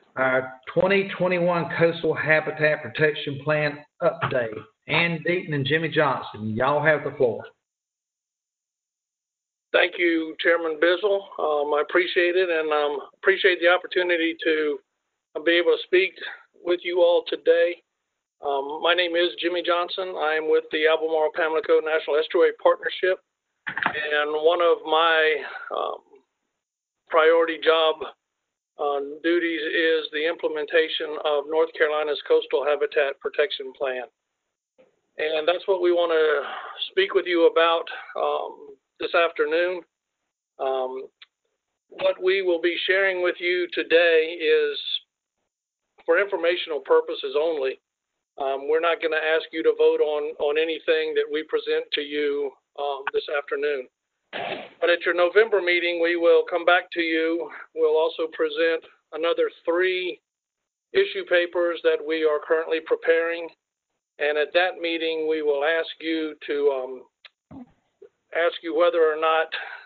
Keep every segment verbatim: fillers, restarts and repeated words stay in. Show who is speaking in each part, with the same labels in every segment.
Speaker 1: our twenty twenty-one Coastal Habitat Protection Plan update. Ann Deaton and Jimmy Johnson, y'all have the floor.
Speaker 2: Thank you, Chairman Bizzle. Um, I appreciate it, and um, appreciate the opportunity to be able to speak with you all today. Um, my name is Jimmy Johnson. I am with the Albemarle Pamlico National Estuary Partnership, and one of my um, priority job uh, duties is the implementation of North Carolina's Coastal Habitat Protection Plan. And that's what we want to speak with you about um, this afternoon. Um, what we will be sharing with you today is for informational purposes only. Um, we're not going to ask you to vote on, on anything that we present to you um, this afternoon. But at your November meeting, we will come back to you. We'll also present another three issue papers that we are currently preparing. And at that meeting, we will ask you to um, ask you whether or not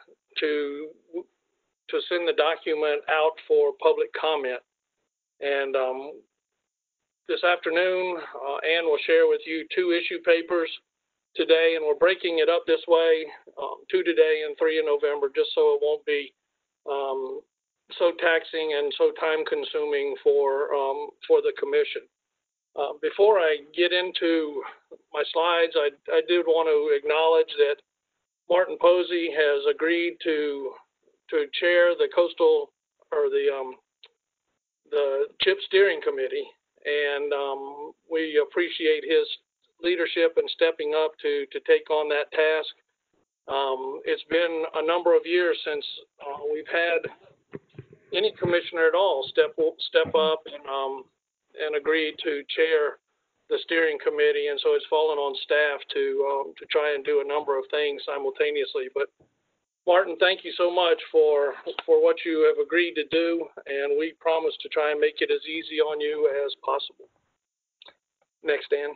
Speaker 2: to to send the document out for public comment. And um, this afternoon, uh, Ann will share with you two issue papers today, and we're breaking it up this way, um, two today and three in November, just so it won't be um, so taxing and so time-consuming for um, for the commission. Uh, before I get into my slides, I, I did want to acknowledge that Martin Posey has agreed to to chair the coastal or the um, the CHIP steering committee, and um, we appreciate his leadership and stepping up to to take on that task. Um, it's been a number of years since uh, we've had any commissioner at all step step up and um, and agreed to chair the steering committee, and so it's fallen on staff to um, to try and do a number of things simultaneously. But Martin, thank you so much for for what you have agreed to do, and we promise to try and make it as easy on you as possible. Next, Dan.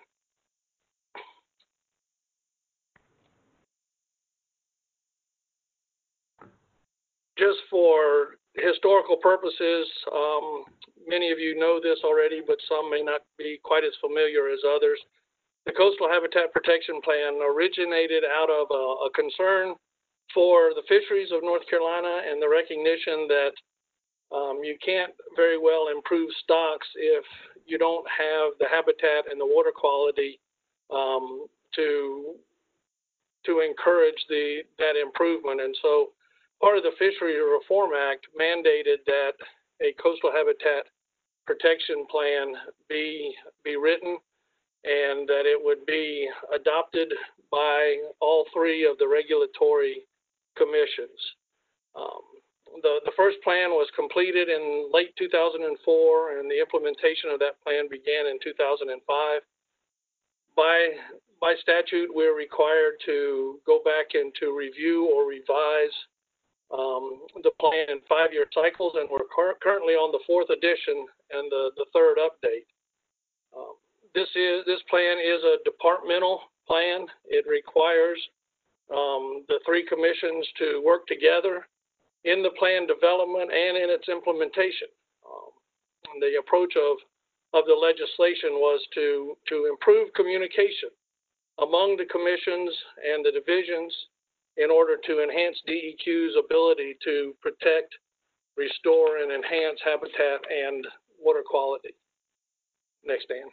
Speaker 2: Just for historical purposes, um, many of you know this already, but some may not be quite as familiar as others. The Coastal Habitat Protection Plan originated out of a, a concern for the fisheries of North Carolina and the recognition that um, you can't very well improve stocks if you don't have the habitat and the water quality um, to to encourage the that improvement. And so part of the Fishery Reform Act mandated that a coastal habitat protection plan be be written, and that it would be adopted by all three of the regulatory commissions. Um, the, the first plan was completed in late two thousand four, and the implementation of that plan began in two thousand five. By, by statute, we're required to go back and to review or revise um, the plan in five-year cycles, and we're cur- currently on the fourth edition and the, the third update. Um, this is this plan is a departmental plan. It requires um, the three commissions to work together in the plan development and in its implementation. Um, and the approach of of the legislation was to to improve communication among the commissions and the divisions in order to enhance D E Q's ability to protect, restore, and enhance habitat and water quality. Next, Dan.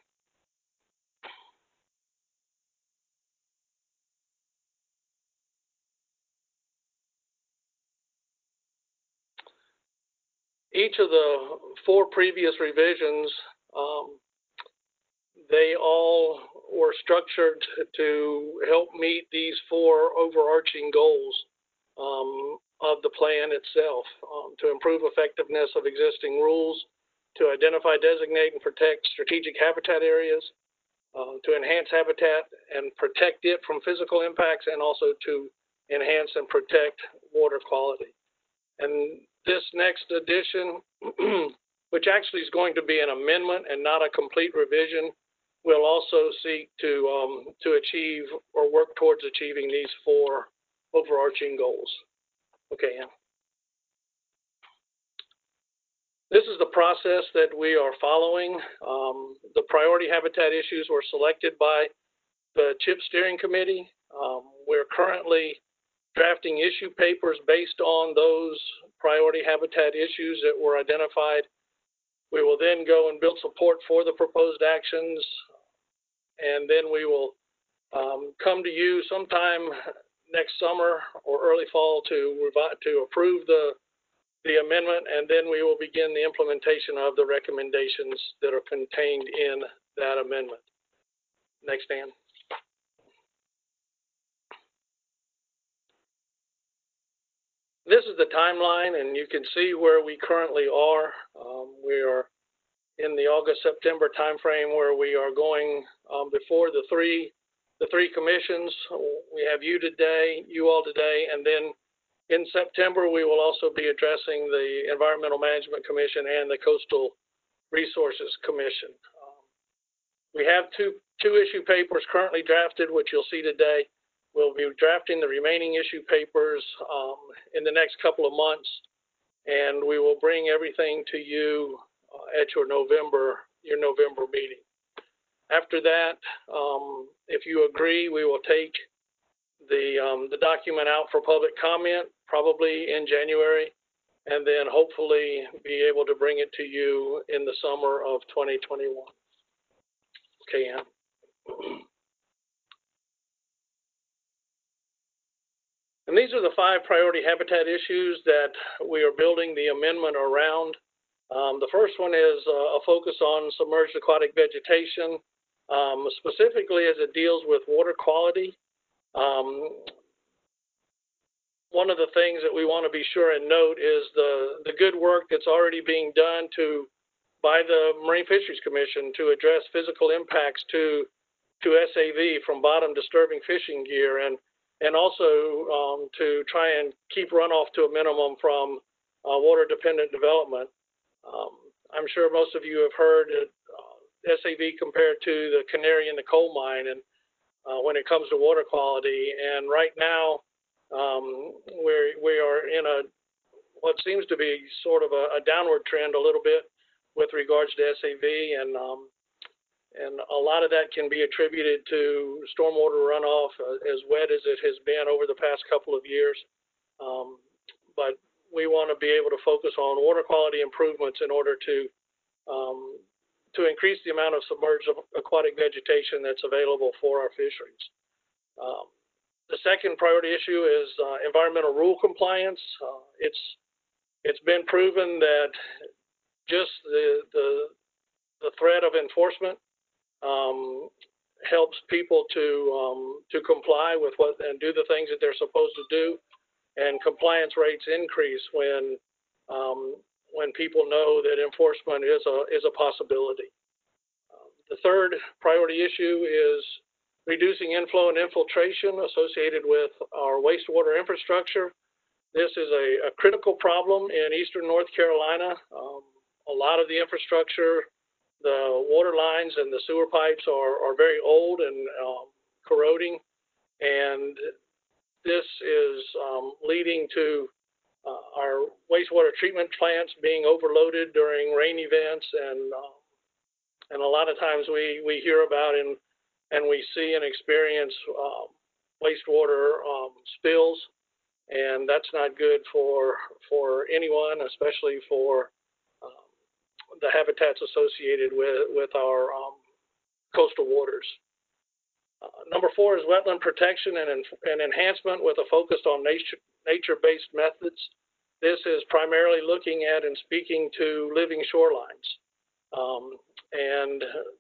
Speaker 2: Each of the four previous revisions, um, they all were structured to help meet these four overarching goals um, of the plan itself, um, to improve effectiveness of existing rules, to identify, designate, and protect strategic habitat areas, uh, to enhance habitat and protect it from physical impacts, and also to enhance and protect water quality. And this next edition, which actually is going to be an amendment and not a complete revision, will also seek to um, to achieve or work towards achieving these four overarching goals. Okay, Ann. This is the process that we are following. Um, the priority habitat issues were selected by the CHIP steering committee. Um, we're currently drafting issue papers based on those priority habitat issues that were identified. We will then go and build support for the proposed actions, and then we will um, come to you sometime next summer or early fall to revi- to approve the the amendment, and then we will begin the implementation of the recommendations that are contained in that amendment. Next, Dan. This is the timeline, and you can see where we currently are. Um, we are in the August-September timeframe where we are going um, before the three the three commissions. We have you today, you all today, and then in September we will also be addressing the Environmental Management Commission and the Coastal Resources Commission. Um, we have two two issue papers currently drafted, which you'll see today. We'll be drafting the remaining issue papers um, in the next couple of months, and we will bring everything to you uh, at your November your November meeting. After that, um, if you agree, we will take the um, the document out for public comment, probably in January, and then hopefully be able to bring it to you in the summer of twenty twenty-one. Okay, Ann. And these are the five priority habitat issues that we are building the amendment around. Um, the first one is uh, a focus on submerged aquatic vegetation, um, specifically as it deals with water quality. Um, one of the things that we want to be sure and note is the, the good work that's already being done to by the Marine Fisheries Commission to address physical impacts to to S A V from bottom disturbing fishing gear, and and also um, to try and keep runoff to a minimum from uh, water-dependent development. Um, I'm sure most of you have heard that, uh, S A V compared to the canary in the coal mine, and uh, when it comes to water quality. And right now, um, we're, we are in a what seems to be sort of a, a downward trend a little bit with regards to S A V, and um, And a lot of that can be attributed to stormwater runoff, uh, as wet as it has been over the past couple of years. Um, but we want to be able to focus on water quality improvements in order to um, to increase the amount of submerged aquatic vegetation that's available for our fisheries. Um, the second priority issue is uh, environmental rule compliance. Uh, it's it's been proven that just the the the threat of enforcement Um, helps people to um, to comply with what and do the things that they're supposed to do, and compliance rates increase when um, when people know that enforcement is a is a possibility. Um, the third priority issue is reducing inflow and infiltration associated with our wastewater infrastructure. This is a, a critical problem in eastern North Carolina. Um, a lot of the infrastructure, the water lines and the sewer pipes are, are very old and um, corroding, and this is um, leading to uh, our wastewater treatment plants being overloaded during rain events, and uh, and a lot of times we, we hear about and and we see and experience um, wastewater um, spills, and that's not good for for anyone, especially for um, the habitats associated with, with our um, coastal waters. Uh, number four is wetland protection and, and enhancement with a focus on nature, nature-based methods. This is primarily looking at and speaking to living shorelines. Um, and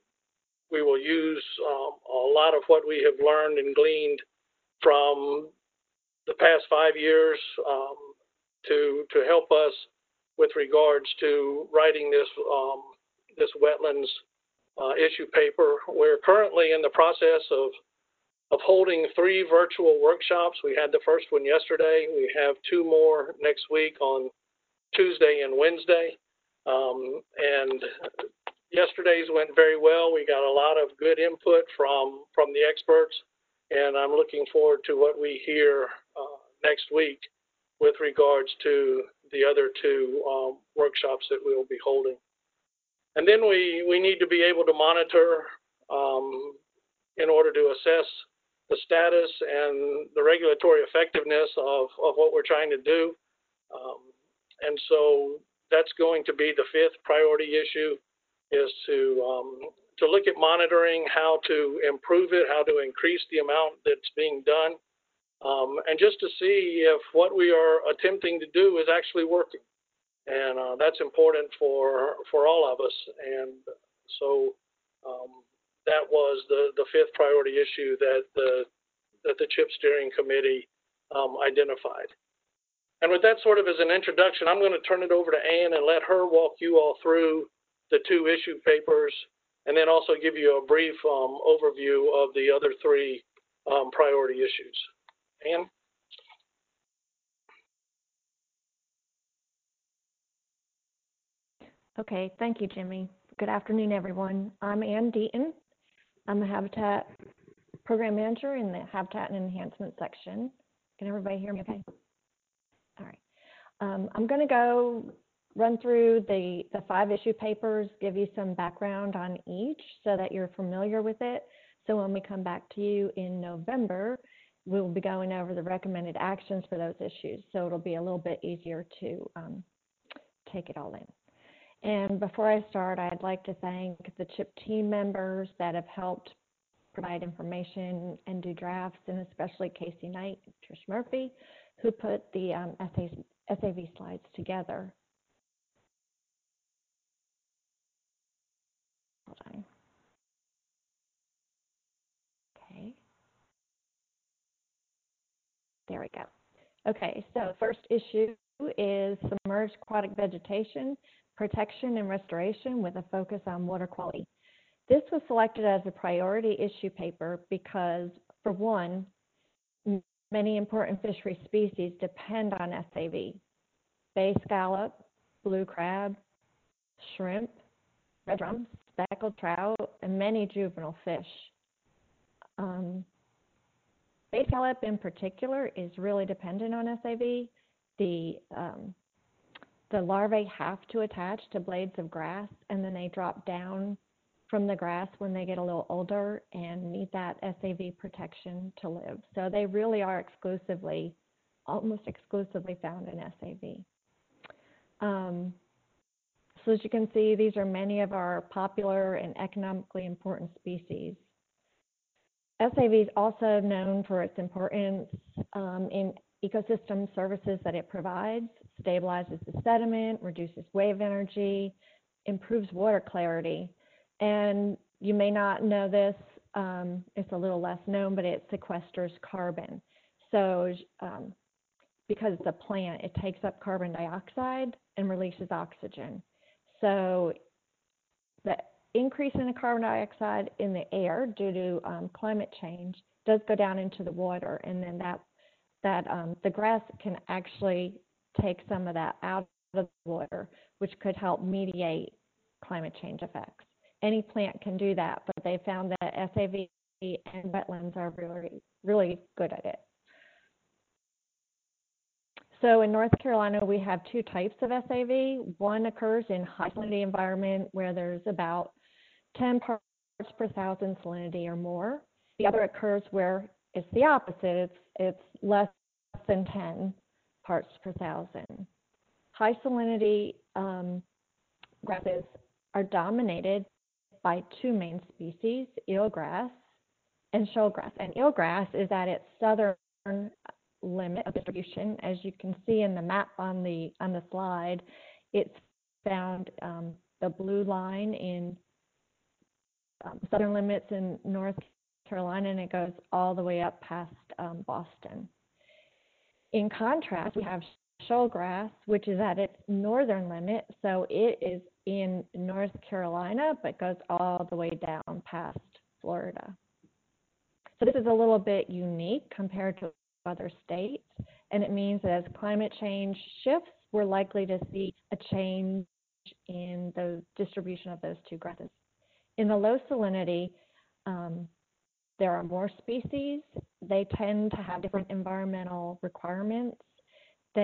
Speaker 2: we will use um, a lot of what we have learned and gleaned from the past five years um, to, to help us with regards to writing this um, this wetlands uh, issue paper. We're currently in the process of of holding three virtual workshops. We had the first one yesterday. We have two more next week on Tuesday and Wednesday. Um, and yesterday's went very well. We got a lot of good input from from the experts, and I'm looking forward to what we hear uh, next week with regards to the other two um, workshops that we will be holding. And then we, we need to be able to monitor um, in order to assess the status and the regulatory effectiveness of, of what we're trying to do. Um, and so that's going to be the fifth priority issue, is to, um, to look at monitoring how to improve it, how to increase the amount that's being done, um, and just to see if what we are attempting to do is actually working. And uh, that's important for for all of us. And so um, that was the, the fifth priority issue that the that the CHIP steering committee um, identified. And with that sort of as an introduction, I'm going to turn it over to Ann and let her walk you all through the two issue papers, and then also give you a brief um, overview of the other three um, priority issues. Ann?
Speaker 3: Okay, thank you, Jimmy. Good afternoon, everyone. I'm Ann Deaton. I'm a Habitat Program Manager in the Habitat and Enhancement section. Can everybody hear me okay? All right. Um, I'm going to go run through the, the five issue papers, give you some background on each so that you're familiar with it. So when we come back to you in November, we'll be going over the recommended actions for those issues. So it'll be a little bit easier to um, take it all in. And before I start, I'd like to thank the CHIP team members that have helped provide information and do drafts, and especially Casey Knight and Trish Murphy, who put the um, S A V slides together. Hold on. Okay. There we go. Okay, so first issue is submerged aquatic vegetation, protection and restoration with a focus on water quality. This was selected as a priority issue paper because, for one, many important fishery species depend on S A V. Bay scallop, blue crab, shrimp, red drum, speckled trout, and many juvenile fish. Um, Bay scallop in particular is really dependent on S A V. The um, The larvae have to attach to blades of grass, and then they drop down from the grass when they get a little older and need that S A V protection to live. So they really are exclusively, almost exclusively found in S A V. Um, so as you can see, these are many of our popular and economically important species. S A V is also known for its importance um, in ecosystem services that it provides, stabilizes the sediment, reduces wave energy, improves water clarity. And you may not know this, um, it's a little less known, but it sequesters carbon. So um, because it's a plant, it takes up carbon dioxide and releases oxygen. So the increase in the carbon dioxide in the air due to um, climate change does go down into the water, and then that that um, the grass can actually take some of that out of the water, which could help mediate climate change effects. Any plant can do that, but they found that S A V and wetlands are really, really good at it. So in North Carolina, we have two types of S A V. One occurs in high salinity environment where there's about ten parts per thousand salinity or more. The other occurs where it's the opposite. It's, it's less than ten parts per thousand. High salinity um, grasses are dominated by two main species, eelgrass and shoalgrass. And eelgrass is at its southern limit of distribution. As you can see in the map on the on the slide, it's found um, the blue line in um, southern limits in North Carolina, and it goes all the way up past um, Boston. In contrast, we have shoalgrass, which is at its northern limit, so it is in North Carolina, but goes all the way down past Florida. So this is a little bit unique compared to other states, and it means that as climate change shifts, we're likely to see a change in the distribution of those two grasses. In the low salinity, um, there are more species. They tend to have different environmental requirements. They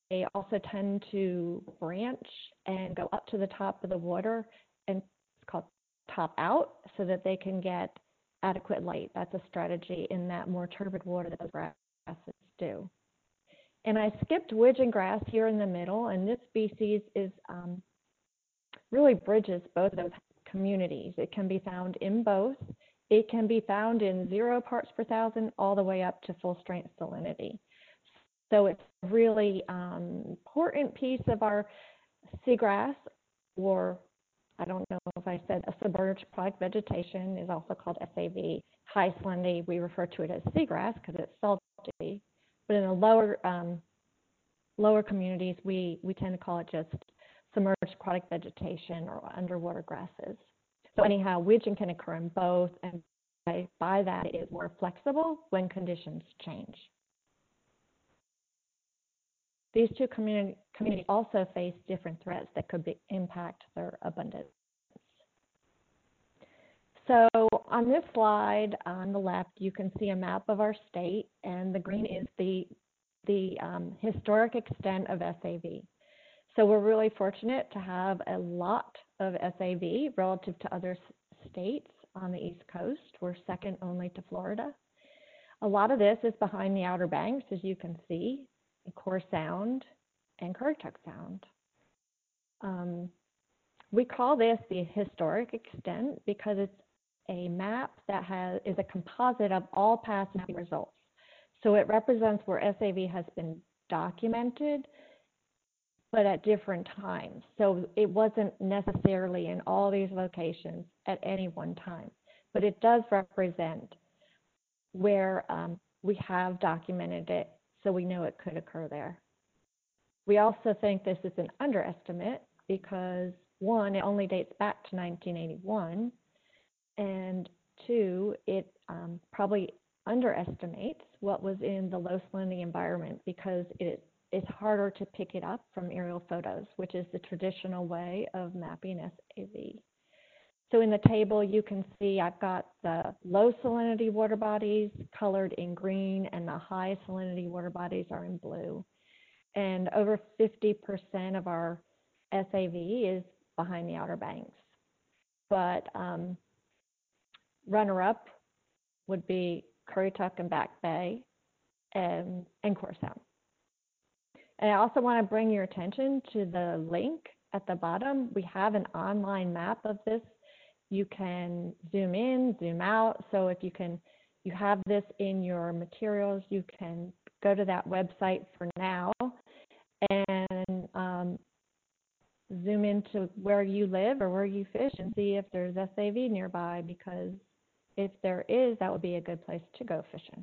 Speaker 3: they also tend to branch and go up to the top of the water, and it's called top out, so that they can get adequate light. That's a strategy in that more turbid water that those grasses do. And I skipped widgeon grass here in the middle, and this species is um, really bridges both of those communities. It can be found in both. It can be found in zero parts per thousand all the way up to full strength salinity. So it's a really um, important piece of our seagrass, or I don't know if I said a submerged aquatic vegetation, is also called S A V. High salinity, we refer to it as seagrass because it's salty. But in the lower um, lower communities, we, we tend to call it just submerged aquatic vegetation or underwater grasses. So anyhow, widgeon can occur in both, and by, by that it is more flexible when conditions change. These two communi communities also face different threats that could be, impact their abundance. So on this slide on the left, you can see a map of our state, and the green is the, the um, historic extent of S A V. So we're really fortunate to have a lot of S A V relative to other states on the East Coast. We're second only to Florida. A lot of this is behind the Outer Banks, as you can see, in Core Sound and Currituck Sound. Um, we call this the historic extent because it's a map that has, is a composite of all past mapping results. So it represents where S A V has been documented, but at different times. So it wasn't necessarily in all these locations at any one time, but it does represent where um, we have documented it, so we know it could occur there. We also think this is an underestimate because, one, it only dates back to nineteen eighty-one, and two, it um, probably underestimates what was in the low salinity environment because it it's harder to pick it up from aerial photos, which is the traditional way of mapping S A V. So in the table, you can see I've got the low salinity water bodies colored in green, and the high salinity water bodies are in blue. And over fifty percent of our S A V is behind the Outer Banks. But um, runner-up would be Currituck and Back Bay and, and Core Sound. And I also want to bring your attention to the link at the bottom. We have an online map of this. You can zoom in, zoom out. So if you can, you have this in your materials, you can go to that website for now and um, zoom into where you live or where you fish and see if there's S A V nearby, because if there is, that would be a good place to go fishing.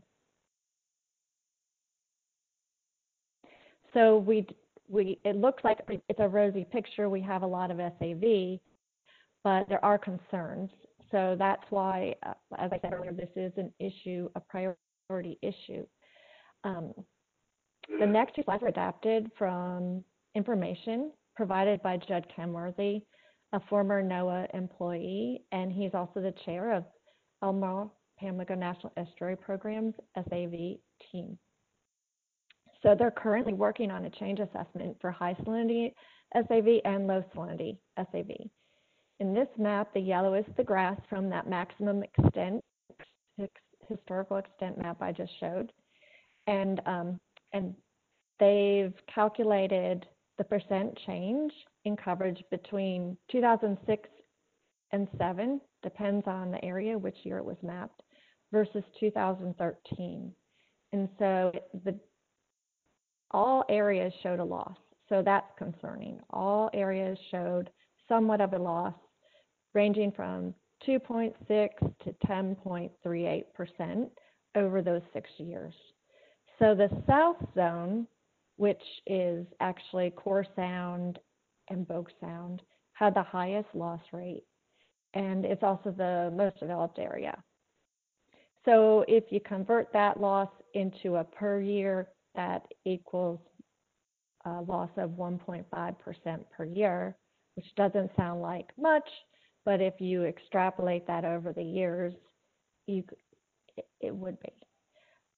Speaker 3: So we, we, it looks like it's a rosy picture. We have a lot of S A V, but there are concerns. So that's why, uh, as I said earlier, this is an issue, a priority issue. Um, the next two slides are adapted from information provided by Judd Kenworthy, a former NOAA employee, and he's also the chair of Elmore Pamlico National Estuary Program's S A V team. So they're currently working on a change assessment for high salinity S A V and low salinity S A V. In this map, the yellow is the grass from that maximum extent, historical extent map I just showed. And, um, and they've calculated the percent change in coverage between two thousand six and seven, depends on the area, which year it was mapped, versus two thousand thirteen. And so the all areas showed a loss, so that's concerning. All areas showed somewhat of a loss, ranging from two point six to ten point three eight percent over those six years. So the South Zone, which is actually Core Sound and Bogue Sound, had the highest loss rate, and it's also the most developed area. So if you convert that loss into a per year, that equals a loss of one point five percent per year, which doesn't sound like much, but if you extrapolate that over the years, you, it would be.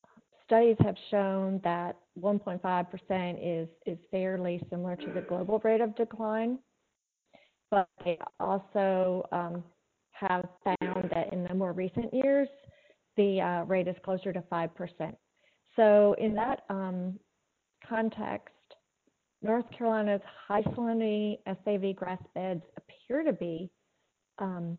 Speaker 3: studies have shown that one point five percent is, is fairly similar to the global rate of decline, but they also um, have found that in the more recent years, the uh, rate is closer to five percent. So in that um, context, North Carolina's high salinity S A V grass beds appear to be um,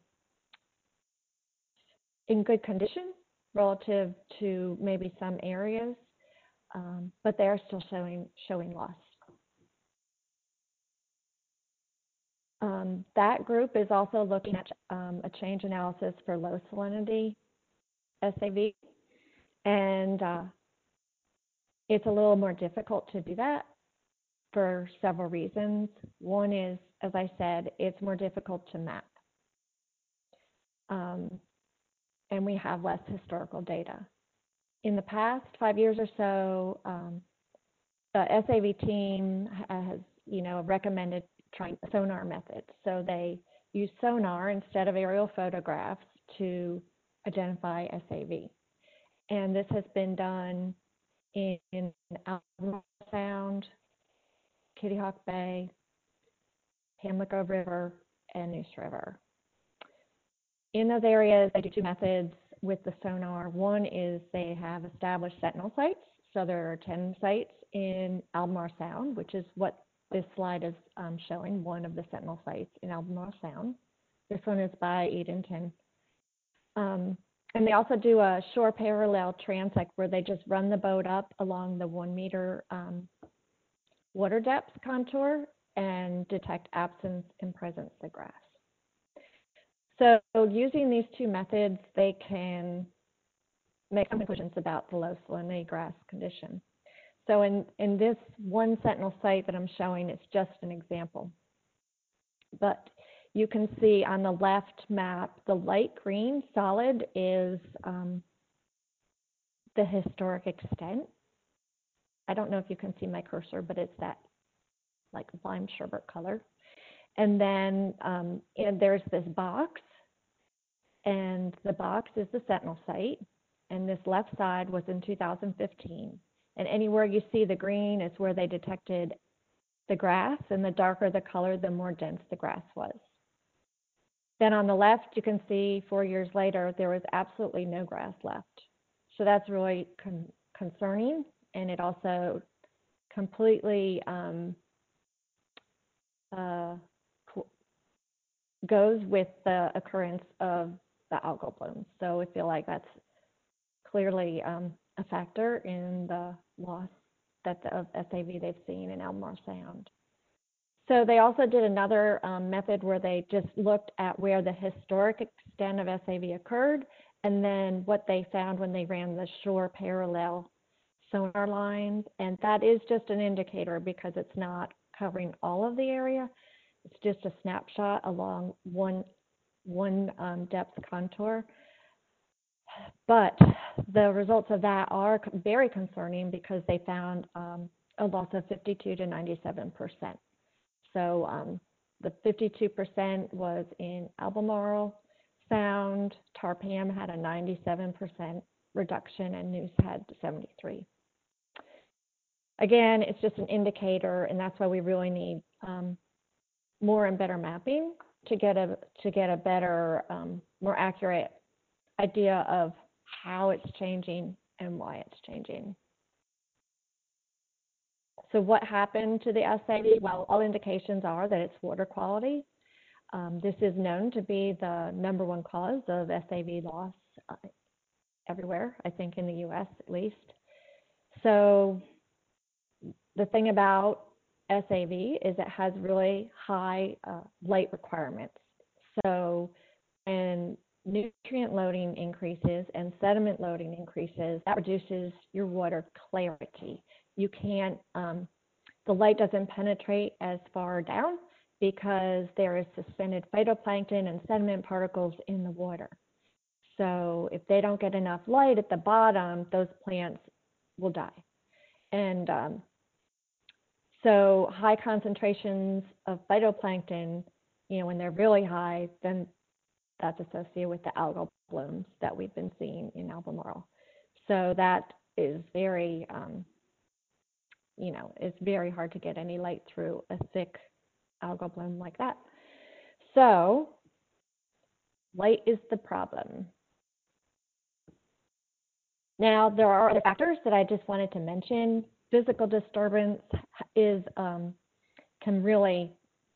Speaker 3: in good condition relative to maybe some areas, um, but they are still showing showing loss. Um, that group is also looking at um, a change analysis for low salinity S A V, and uh, it's a little more difficult to do that for several reasons. One is, as I said, it's more difficult to map. Um, and we have less historical data. In the past five years or so, um, the S A V team has, you know, recommended trying the sonar method. So they use sonar instead of aerial photographs to identify S A V. And this has been done in, in Albemarle Sound, Kitty Hawk Bay, Pamlico River, and Neuse River. In those areas, they do two methods with the sonar. One is they have established sentinel sites. So there are ten sites in Albemarle Sound, which is what this slide is um, showing, one of the sentinel sites in Albemarle Sound. This one is by Edenton. Um, and they also do a shore parallel transect where they just run the boat up along the one meter um, water depth contour and detect absence and presence of grass. So using these two methods, they can make some conclusions about the low salinity grass condition. So in, in this one sentinel site that I'm showing, it's just an example. But you can see on the left map, the light green solid is um, the historic extent. I don't know if you can see my cursor, but it's that like lime sherbet color. And then um, and there's this box, and the box is the sentinel site, and this left side was in two thousand fifteen. And anywhere you see the green is where they detected the grass, and the darker the color, the more dense the grass was. Then on the left, you can see four years later, there was absolutely no grass left. So that's really con concerning, and it also completely um, uh, goes with the occurrence of the algal blooms. So I feel like that's clearly um, a factor in the loss that the, of S A V they've seen in Albemarle Sound. So they also did another um, method where they just looked at where the historic extent of S A V occurred, and then what they found when they ran the shore parallel sonar lines. And that is just an indicator because it's not covering all of the area. It's just a snapshot along one, one um, depth contour. But the results of that are very concerning because they found um, a loss of fifty-two to ninety-seven percent. So um, the fifty-two percent was in Albemarle Sound. Tarpam had a ninety-seven percent reduction, and Neuse had seventy-three. Again, it's just an indicator, and that's why we really need um, more and better mapping to get a to get a better, um, more accurate idea of how it's changing and why it's changing. So what happened to the S A V? Well, all indications are that it's water quality. Um, this is known to be the number one cause of S A V loss uh, everywhere, I think in the U S at least. So the thing about S A V is it has really high uh, light requirements. So when nutrient loading increases and sediment loading increases, that reduces your water clarity. You can't, um, the light doesn't penetrate as far down because there is suspended phytoplankton and sediment particles in the water. So if they don't get enough light at the bottom, those plants will die. And um, so high concentrations of phytoplankton, you know, when they're really high, then that's associated with the algal blooms that we've been seeing in Albemarle. So that is very, um, you know, it's very hard to get any light through a thick algal bloom like that. So light is the problem. Now, there are other factors that I just wanted to mention. Physical disturbance is um, can really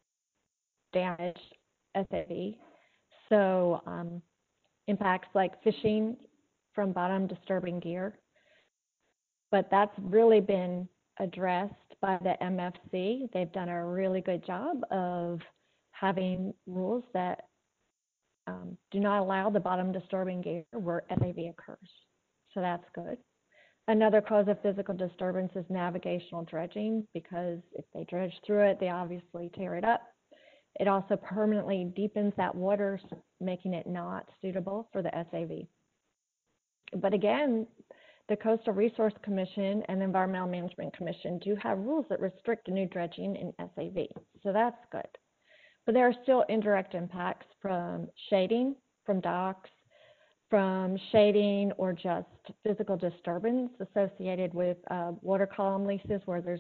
Speaker 3: damage S A V. So um, impacts like fishing from bottom disturbing gear. But that's really been addressed by the M F C. They've done a really good job of having rules that um, do not allow the bottom disturbing gear where S A V occurs. So that's good. Another cause of physical disturbance is navigational dredging, because if they dredge through it, they obviously tear it up. It also permanently deepens that water, making it not suitable for the S A V. But again, the Coastal Resource Commission and the Environmental Management Commission do have rules that restrict new dredging in S A V. So that's good. But there are still indirect impacts from shading, from docks, from shading, or just physical disturbance associated with uh, water column leases where there's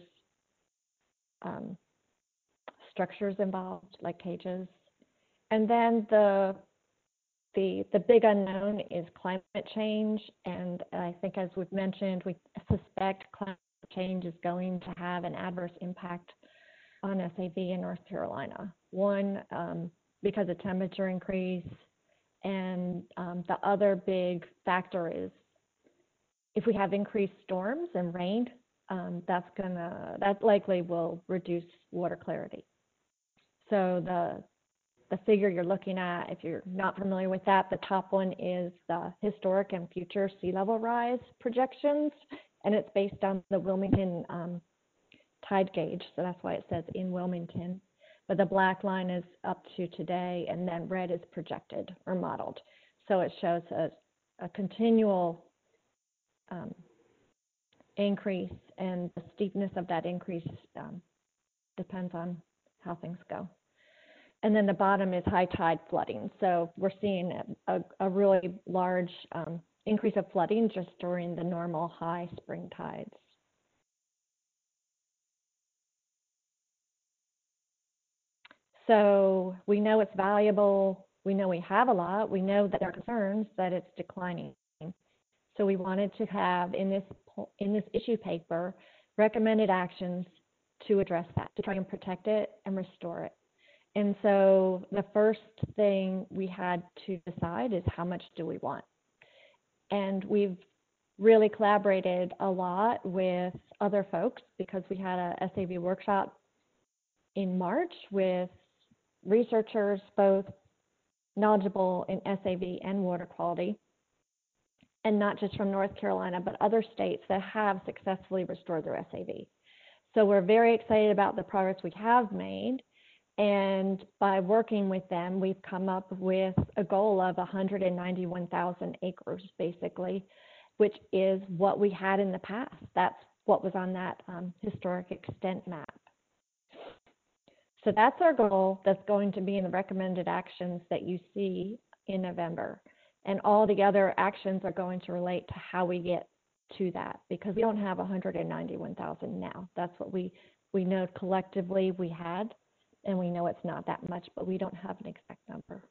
Speaker 3: um, structures involved, like cages. And then the, the, the big unknown is climate change. And I think, as we've mentioned, we suspect climate change is going to have an adverse impact on S A V in North Carolina. One, um, because of temperature increase, and um, the other big factor is if we have increased storms and rain, um, that's gonna that likely will reduce water clarity. So the the figure you're looking at, if you're not familiar with that, the top one is the historic and future sea level rise projections, and it's based on the Wilmington um, tide gauge. So that's why it says in Wilmington. But the black line is up to today, and then red is projected or modeled. So it shows a, a continual um, increase, and the steepness of that increase um, depends on how things go. And then the bottom is high tide flooding. So we're seeing a, a, a really large um, increase of flooding just during the normal high spring tides. So we know it's valuable. We know we have a lot. We know that there are concerns that it's declining. So we wanted to have in this in this issue paper recommended actions to address that, to try and protect it and restore it. And so the first thing we had to decide is how much do we want? And we've really collaborated a lot with other folks, because we had a S A V workshop in March with researchers both knowledgeable in S A V and water quality, and not just from North Carolina, but other states that have successfully restored their S A V. So we're very excited about the progress we have made, and by working with them, we've come up with a goal of one hundred ninety-one thousand acres, basically, which is what we had in the past. That's what was on that um, historic extent map. So that's our goal. That's going to be in the recommended actions that you see in November. And all the other actions are going to relate to how we get to that, because we don't have one hundred ninety-one thousand now. That's what we, we know collectively we had, and we know it's not that much, but we don't have an exact number.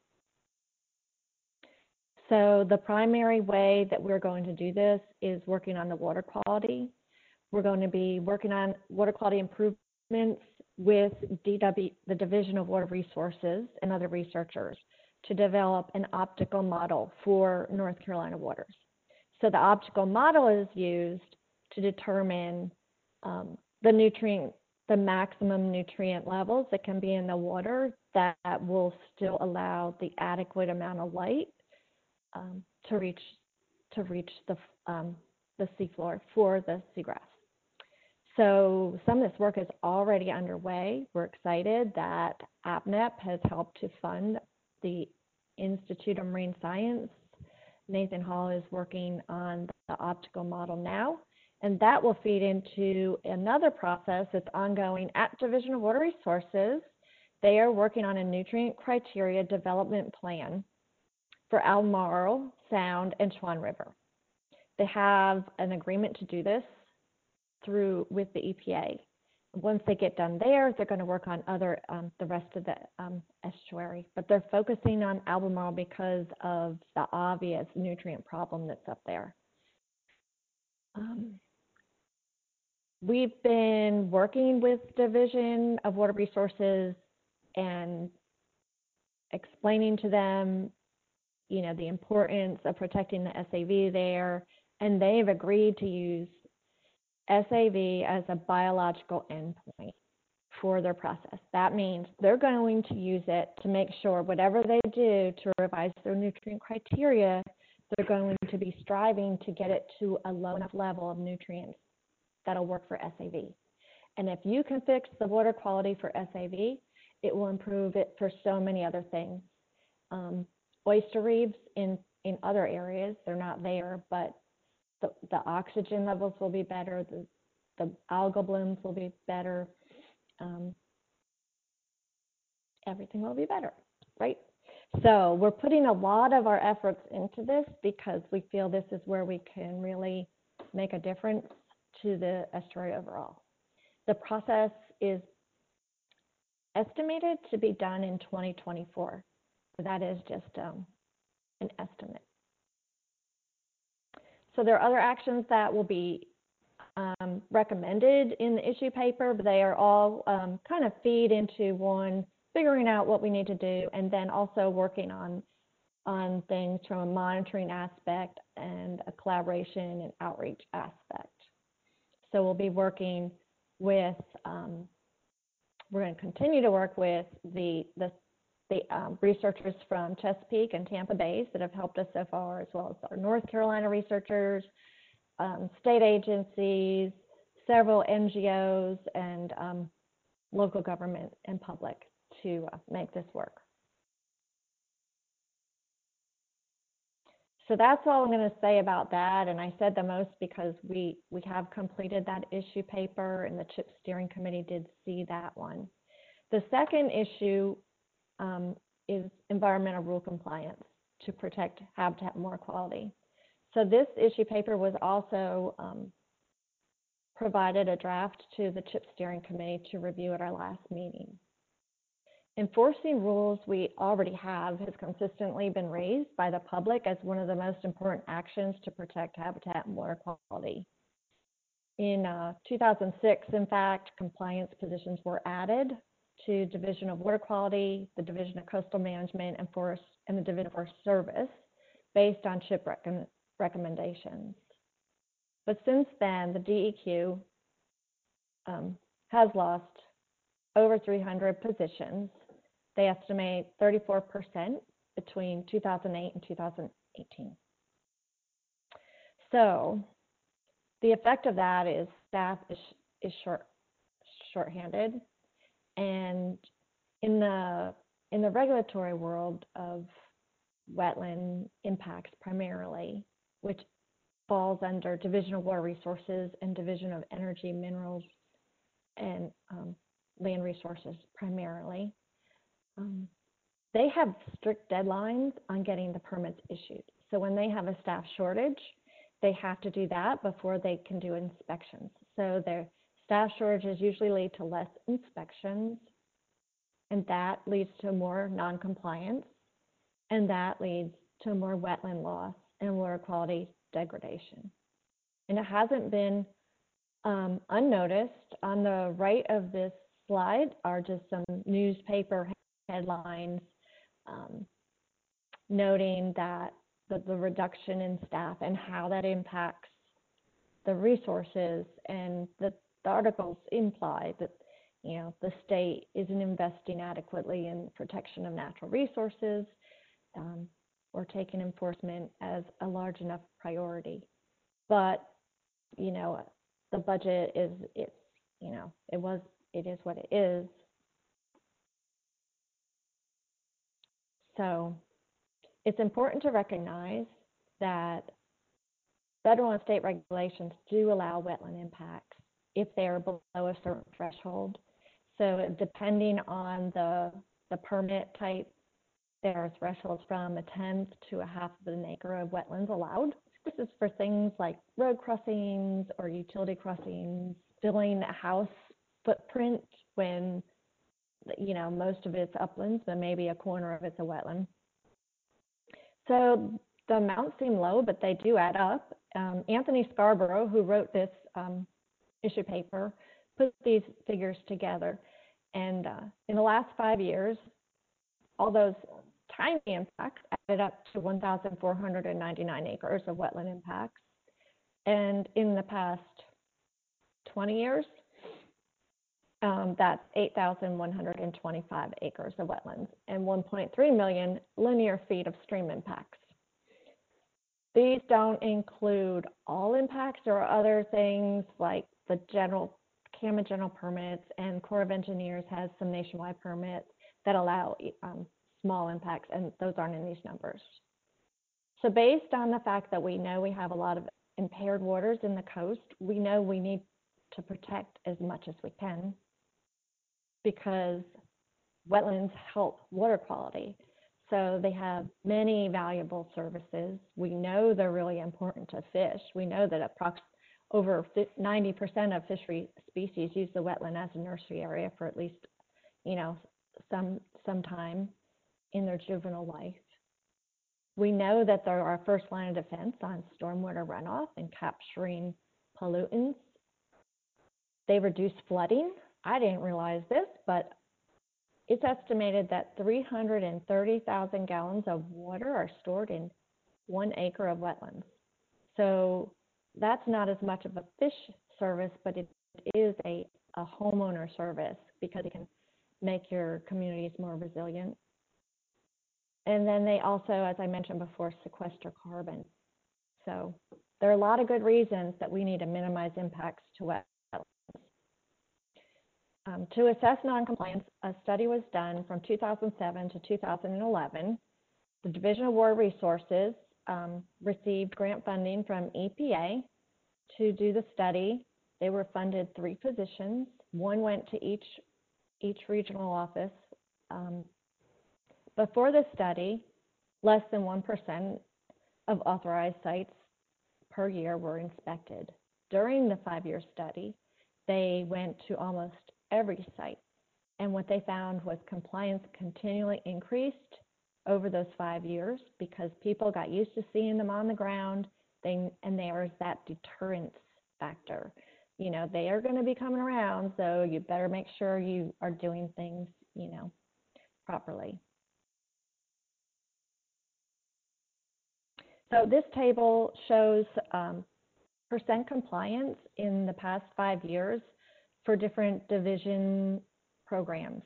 Speaker 3: So the primary way that we're going to do this is working on the water quality. We're going to be working on water quality improvements with D W, the Division of Water Resources, and other researchers to develop an optical model for North Carolina waters. So the optical model is used to determine um, the nutrient, the maximum nutrient levels that can be in the water that will still allow the adequate amount of light um, to reach to reach the um, the seafloor for the seagrass. So some of this work is already underway. We're excited that A P N E P has helped to fund the Institute of Marine Science. Nathan Hall is working on the optical model now, and that will feed into another process that's ongoing at Division of Water Resources. They are working on a nutrient criteria development plan for Albemarle Sound and Swan River. They have an agreement to do this through with the E P A. Once they get done there, they're going to work on other um, the rest of the um, estuary. But they're focusing on Albemarle because of the obvious nutrient problem that's up there. Um, we've been working with Division of Water Resources and explaining to them, you know, the importance of protecting the S A V there, and they've agreed to use S A V as a biological endpoint for their process. That means they're going to use it to make sure whatever they do to revise their nutrient criteria, they're going to be striving to get it to a low enough level of nutrients that'll work for S A V. And if you can fix the water quality for S A V, it will improve it for so many other things. Um, oyster reefs in, in other areas, they're not there, but the, the oxygen levels will be better, the, the algal blooms will be better, um, everything will be better, right? So we're putting a lot of our efforts into this because we feel this is where we can really make a difference to the estuary overall. The process is estimated to be done in twenty twenty-four. So that is just um, an estimate. So there are other actions that will be um, recommended in the issue paper, but they are all um, kind of feed into one, figuring out what we need to do, and then also working on, on things from a monitoring aspect and a collaboration and outreach aspect. So we'll be working with, um, we're going to continue to work with the, the the um, researchers from Chesapeake and Tampa Bay that have helped us so far, as well as our North Carolina researchers, um, state agencies, several N G Os, and um, local government and public to uh, make this work. So that's all I'm going to say about that, and I said the most because we, we have completed that issue paper, and the CHIP steering committee did see that one. The second issue Um, is environmental rule compliance to protect habitat and water quality. So this issue paper was also um, provided a draft to the CHIP steering committee to review at our last meeting. Enforcing rules we already have has consistently been raised by the public as one of the most important actions to protect habitat and water quality. In uh, two thousand six, in fact, compliance positions were added to Division of Water Quality, the Division of Coastal Management and Forest, and the Division of Forest Service based on CHIP rec recommendations. But since then, the D E Q um, has lost over three hundred positions. They estimate thirty-four percent between two thousand eight and two thousand eighteen. So the effect of that is staff is, is short, shorthanded. And in the, in the regulatory world of wetland impacts primarily, which falls under Division of Water Resources and Division of Energy, Minerals, and um, Land Resources primarily, um, they have strict deadlines on getting the permits issued. So when they have a staff shortage, they have to do that before they can do inspections. So their staff shortages usually lead to less inspections, and that leads to more non-compliance, and that leads to more wetland loss and water quality degradation. And it hasn't been um, unnoticed. On the right of this slide are just some newspaper headlines um, noting that the, the reduction in staff and how that impacts the resources, and the, the articles imply that, you know, the state isn't investing adequately in protection of natural resources um, or taking enforcement as a large enough priority. But, you know, the budget is, it's, you know, it was, it is what it is. So it's important to recognize that federal and state regulations do allow wetland impacts if they are below a certain threshold. So depending on the, the permit type, there are thresholds from a tenth to a half of an acre of wetlands allowed. This is for things like road crossings or utility crossings, filling a house footprint when, you know, most of it's uplands, but maybe a corner of it's a wetland. So the amounts seem low, but they do add up. Um, Anthony Scarborough, who wrote this um, issue paper, put these figures together. And uh, in the last five years, all those tiny impacts added up to one thousand four hundred ninety-nine acres of wetland impacts. And in the past twenty years, um, that's eight thousand one hundred twenty-five acres of wetlands and one point three million linear feet of stream impacts. These don't include all impacts or other things like the general C A M A general permits, and Corps of Engineers has some nationwide permits that allow um, small impacts, and those aren't in these numbers. So based on the fact that we know we have a lot of impaired waters in the coast, we know we need to protect as much as we can because wetlands help water quality. So they have many valuable services. We know they're really important to fish. We know that approximately over ninety percent of fishery species use the wetland as a nursery area for at least, you know, some some time in their juvenile life. We know that they're our first line of defense on stormwater runoff and capturing pollutants. They reduce flooding. I didn't realize this, but it's estimated that three hundred thirty thousand gallons of water are stored in one acre of wetlands. So that's not as much of a fish service, but it is a, a homeowner service because it can make your communities more resilient. And then they also, as I mentioned before, sequester carbon. So there are a lot of good reasons that we need to minimize impacts to wetlands. Um, to assess noncompliance, a study was done from two thousand seven to two thousand eleven. The Division of Water Resources um, received grant funding from E P A to do the study. They were funded three positions. One went to each, each regional office. Um, before the study, less than one percent of authorized sites per year were inspected. During the five-year study, they went to almost every site. And what they found was compliance continually increased over those five years because people got used to seeing them on the ground. They, and there is that deterrence factor. You know, they are going to be coming around, so you better make sure you are doing things, you know, properly. So this table shows um, percent compliance in the past five years for different division programs.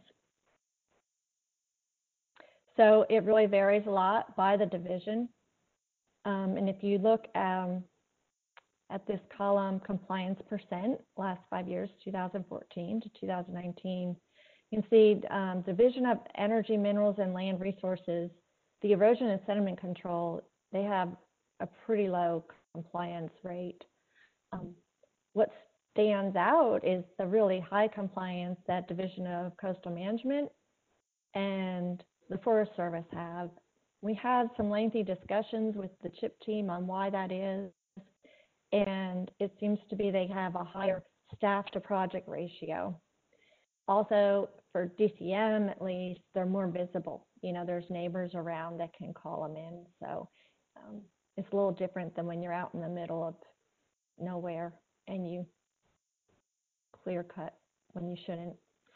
Speaker 3: So it really varies a lot by the division. Um, and if you look um, at this column, compliance percent, last five years, two thousand fourteen to two thousand nineteen, you can see um, Division of Energy, Minerals, and Land Resources, the erosion and sediment control, they have a pretty low compliance rate. Um, what stands out is the really high compliance that Division of Coastal Management and the Forest Service have. We had some lengthy discussions with the CHIP team on why that is, and it seems to be they have a higher staff to project ratio. Also, for D C M at least, they're more visible. You know, there's neighbors around that can call them in, so um, it's a little different than when you're out in the middle of nowhere and you clear cut when you shouldn't.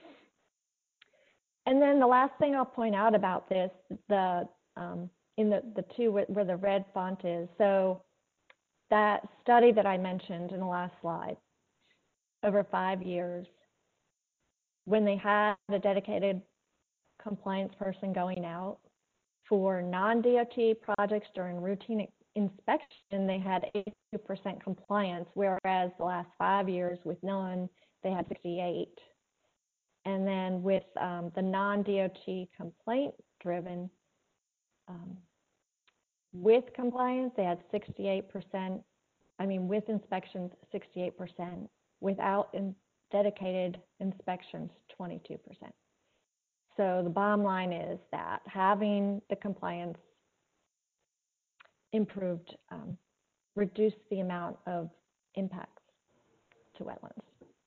Speaker 3: And then the last thing I'll point out about this, the um, in the, the two where, where the red font is, so that study that I mentioned in the last slide, over five years, when they had a dedicated compliance person going out for non-D O T projects during routine inspection, they had eighty-two percent compliance, whereas the last five years with none, they had sixty-eight. And then with um, the non-D O T complaint-driven, um, with compliance, they had sixty-eight percent, I mean, with inspections, sixty-eight percent, without in dedicated inspections, twenty-two percent. So the bottom line is that having the compliance improved um, reduce the amount of impacts to wetlands.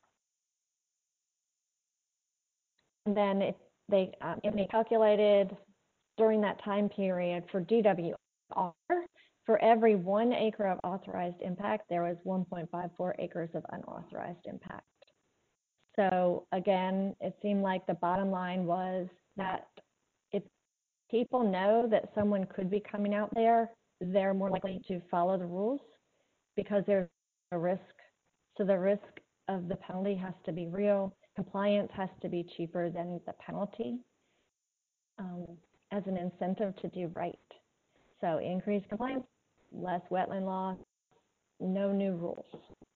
Speaker 3: And then if they, um, if they calculated during that time period for D W R, for every one acre of authorized impact, there was one point five four acres of unauthorized impact. So again, it seemed like the bottom line was that if people know that someone could be coming out there, they're more likely to follow the rules because there's a risk. So the risk of the penalty has to be real. Compliance has to be cheaper than the penalty um, as an incentive to do right. So increased compliance, less wetland loss, no new rules.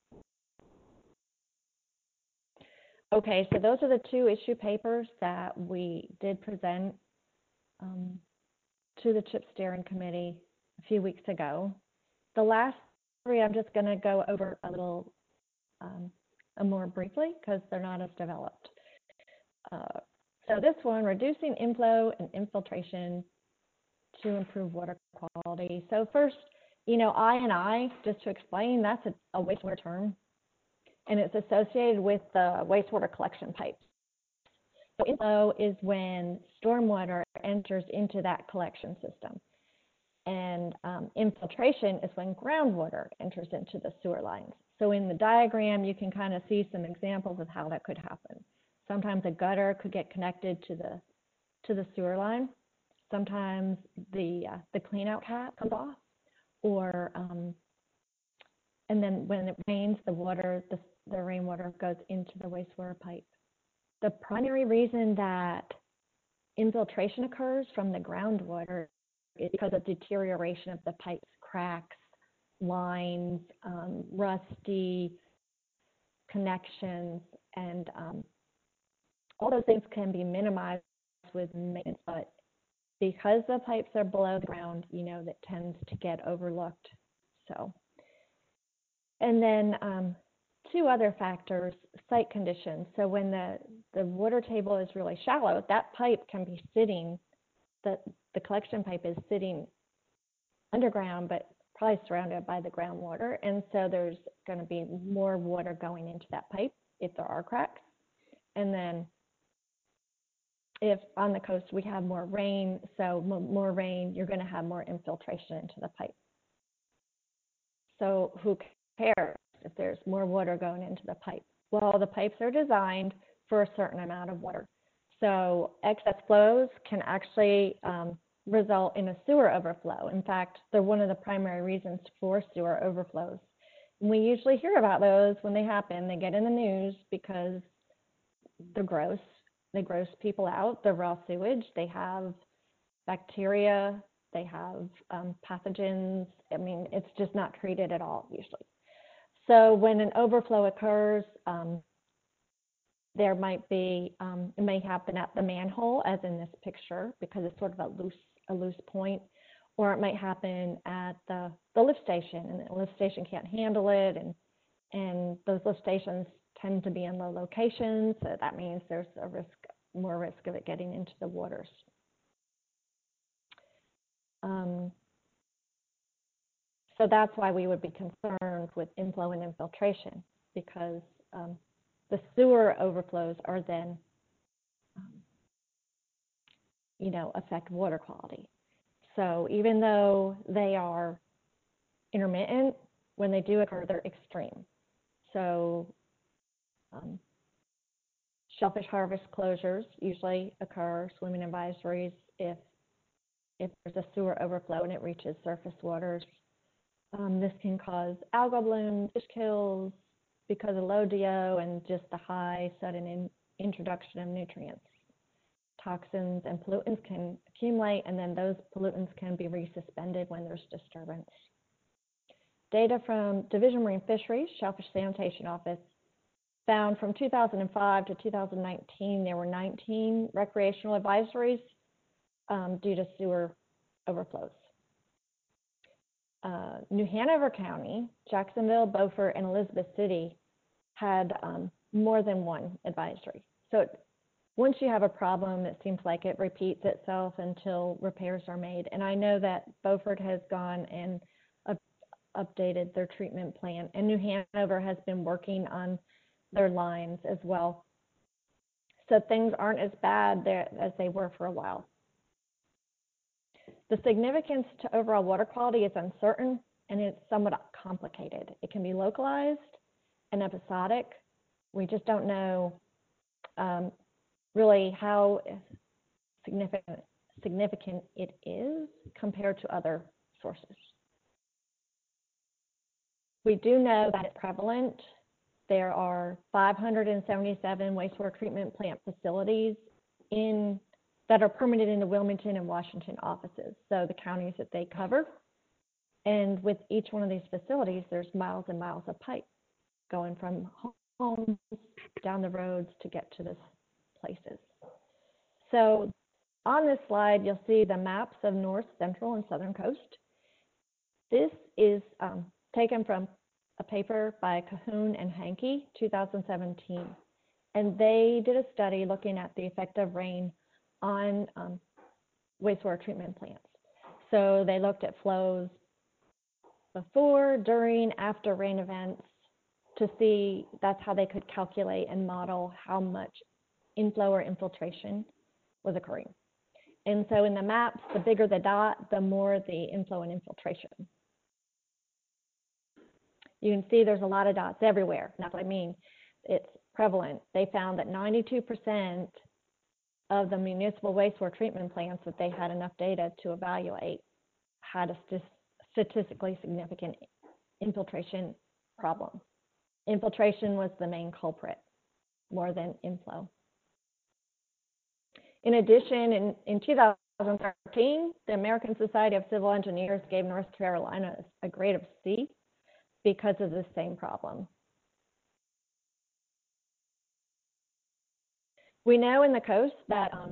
Speaker 3: Okay, so those are the two issue papers that we did present um, to the CHIP Steering Committee a few weeks ago. The last three I'm just going to go over a little um, more briefly because they're not as developed. Uh, so this one, reducing inflow and infiltration to improve water quality. So first, you know, I and I, just to explain, that's a, a wastewater term, and it's associated with the wastewater collection pipes. So inflow is when stormwater enters into that collection system. And um, infiltration is when groundwater enters into the sewer lines. So in the diagram, you can kind of see some examples of how that could happen. Sometimes a gutter could get connected to the to the sewer line. Sometimes the uh, the cleanout cap comes off, or um, and then when it rains, the water the the rainwater goes into the wastewater pipe. The primary reason that infiltration occurs from the groundwater is because of deterioration of the pipes, cracks, lines, um, rusty connections, and um, all those things can be minimized with maintenance, but because the pipes are below the ground, you know, that tends to get overlooked. So, and then um, two other factors, site conditions. So when the, the water table is really shallow, that pipe can be sitting, the, the collection pipe is sitting underground, but probably surrounded by the groundwater. And so there's going to be more water going into that pipe if there are cracks. And then if on the coast we have more rain, so more rain, you're going to have more infiltration into the pipe. So who cares if there's more water going into the pipe? Well, the pipes are designed for a certain amount of water. So excess flows can actually um, result in a sewer overflow. In fact, they're one of the primary reasons for sewer overflows. And we usually hear about those when they happen. They get in the news because they're gross. They gross people out. They're raw sewage. They have bacteria. They have um, pathogens. I mean, it's just not treated at all usually. So when an overflow occurs, um, there might be, um, it may happen at the manhole, as in this picture, because it's sort of a loose, a loose point, or it might happen at the, the lift station, and the lift station can't handle it, and and those lift stations tend to be in low locations, so that means there's a risk, more risk of it getting into the waters. Um, so that's why we would be concerned with inflow and infiltration, because um, the sewer overflows are then, um, you know, affect water quality. So even though they are intermittent, when they do occur, they're extreme. So um, shellfish harvest closures usually occur, swimming advisories, if if there's a sewer overflow and it reaches surface waters. Um, this can cause algal blooms, fish kills because of low D O and just the high sudden in, introduction of nutrients. Toxins and pollutants can accumulate, and then those pollutants can be resuspended when there's disturbance. Data from Division of Marine Fisheries, Shellfish Sanitation Office, found from two thousand five to two thousand nineteen, there were nineteen recreational advisories um, due to sewer overflows. Uh, New Hanover County, Jacksonville, Beaufort, and Elizabeth City had um, more than one advisory. So it, once you have a problem, it seems like it repeats itself until repairs are made. And I know that Beaufort has gone and uh, updated their treatment plan, and New Hanover has been working on their lines as well. So things aren't as bad there as they were for a while. The significance to overall water quality is uncertain, and it's somewhat complicated. It can be localized and episodic. We just don't know um, really how significant, significant it is compared to other sources. We do know that it's prevalent. There are five hundred seventy-seven wastewater treatment plant facilities in that are permitted in the Wilmington and Washington offices, so the counties that they cover. And with each one of these facilities, there's miles and miles of pipe going from homes down the roads to get to these places. So on this slide, you'll see the maps of North, Central, and Southern Coast. This is um, taken from a paper by Cahoon and Hankey, two thousand seventeen. And they did a study looking at the effect of rain on um, wastewater treatment plants. So they looked at flows before, during, after rain events to see, that's how they could calculate and model how much inflow or infiltration was occurring. And so in the maps, the bigger the dot, the more the inflow and infiltration. You can see there's a lot of dots everywhere. That's what I mean. It's prevalent. They found that ninety-two percent of the municipal wastewater treatment plants that they had enough data to evaluate had a st- statistically significant infiltration problem. Infiltration was the main culprit, more than inflow. In addition, in, in two thousand thirteen, the American Society of Civil Engineers gave North Carolina a grade of C because of the same problem. We know in the coast that um,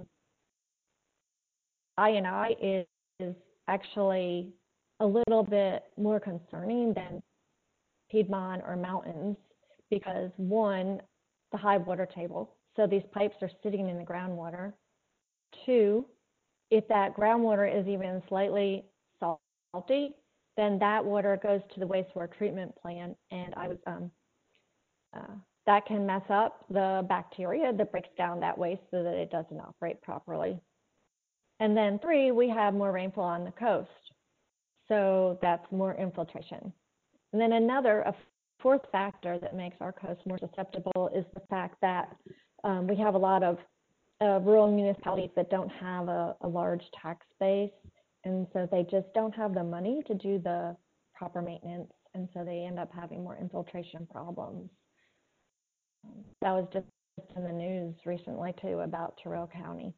Speaker 3: I and I is, is actually a little bit more concerning than Piedmont or mountains because, one, the high water table. So these pipes are sitting in the groundwater. Two, if that groundwater is even slightly salty, then that water goes to the wastewater treatment plant, and I was um, uh, that can mess up the bacteria that breaks down that waste so that it doesn't operate properly. And then three, we have more rainfall on the coast, so that's more infiltration. And then another, a fourth factor that makes our coast more susceptible is the fact that um, we have a lot of uh, rural municipalities that don't have a, a large tax base, and so they just don't have the money to do the proper maintenance, and so they end up having more infiltration problems. That was just in the news recently too about Terrell County.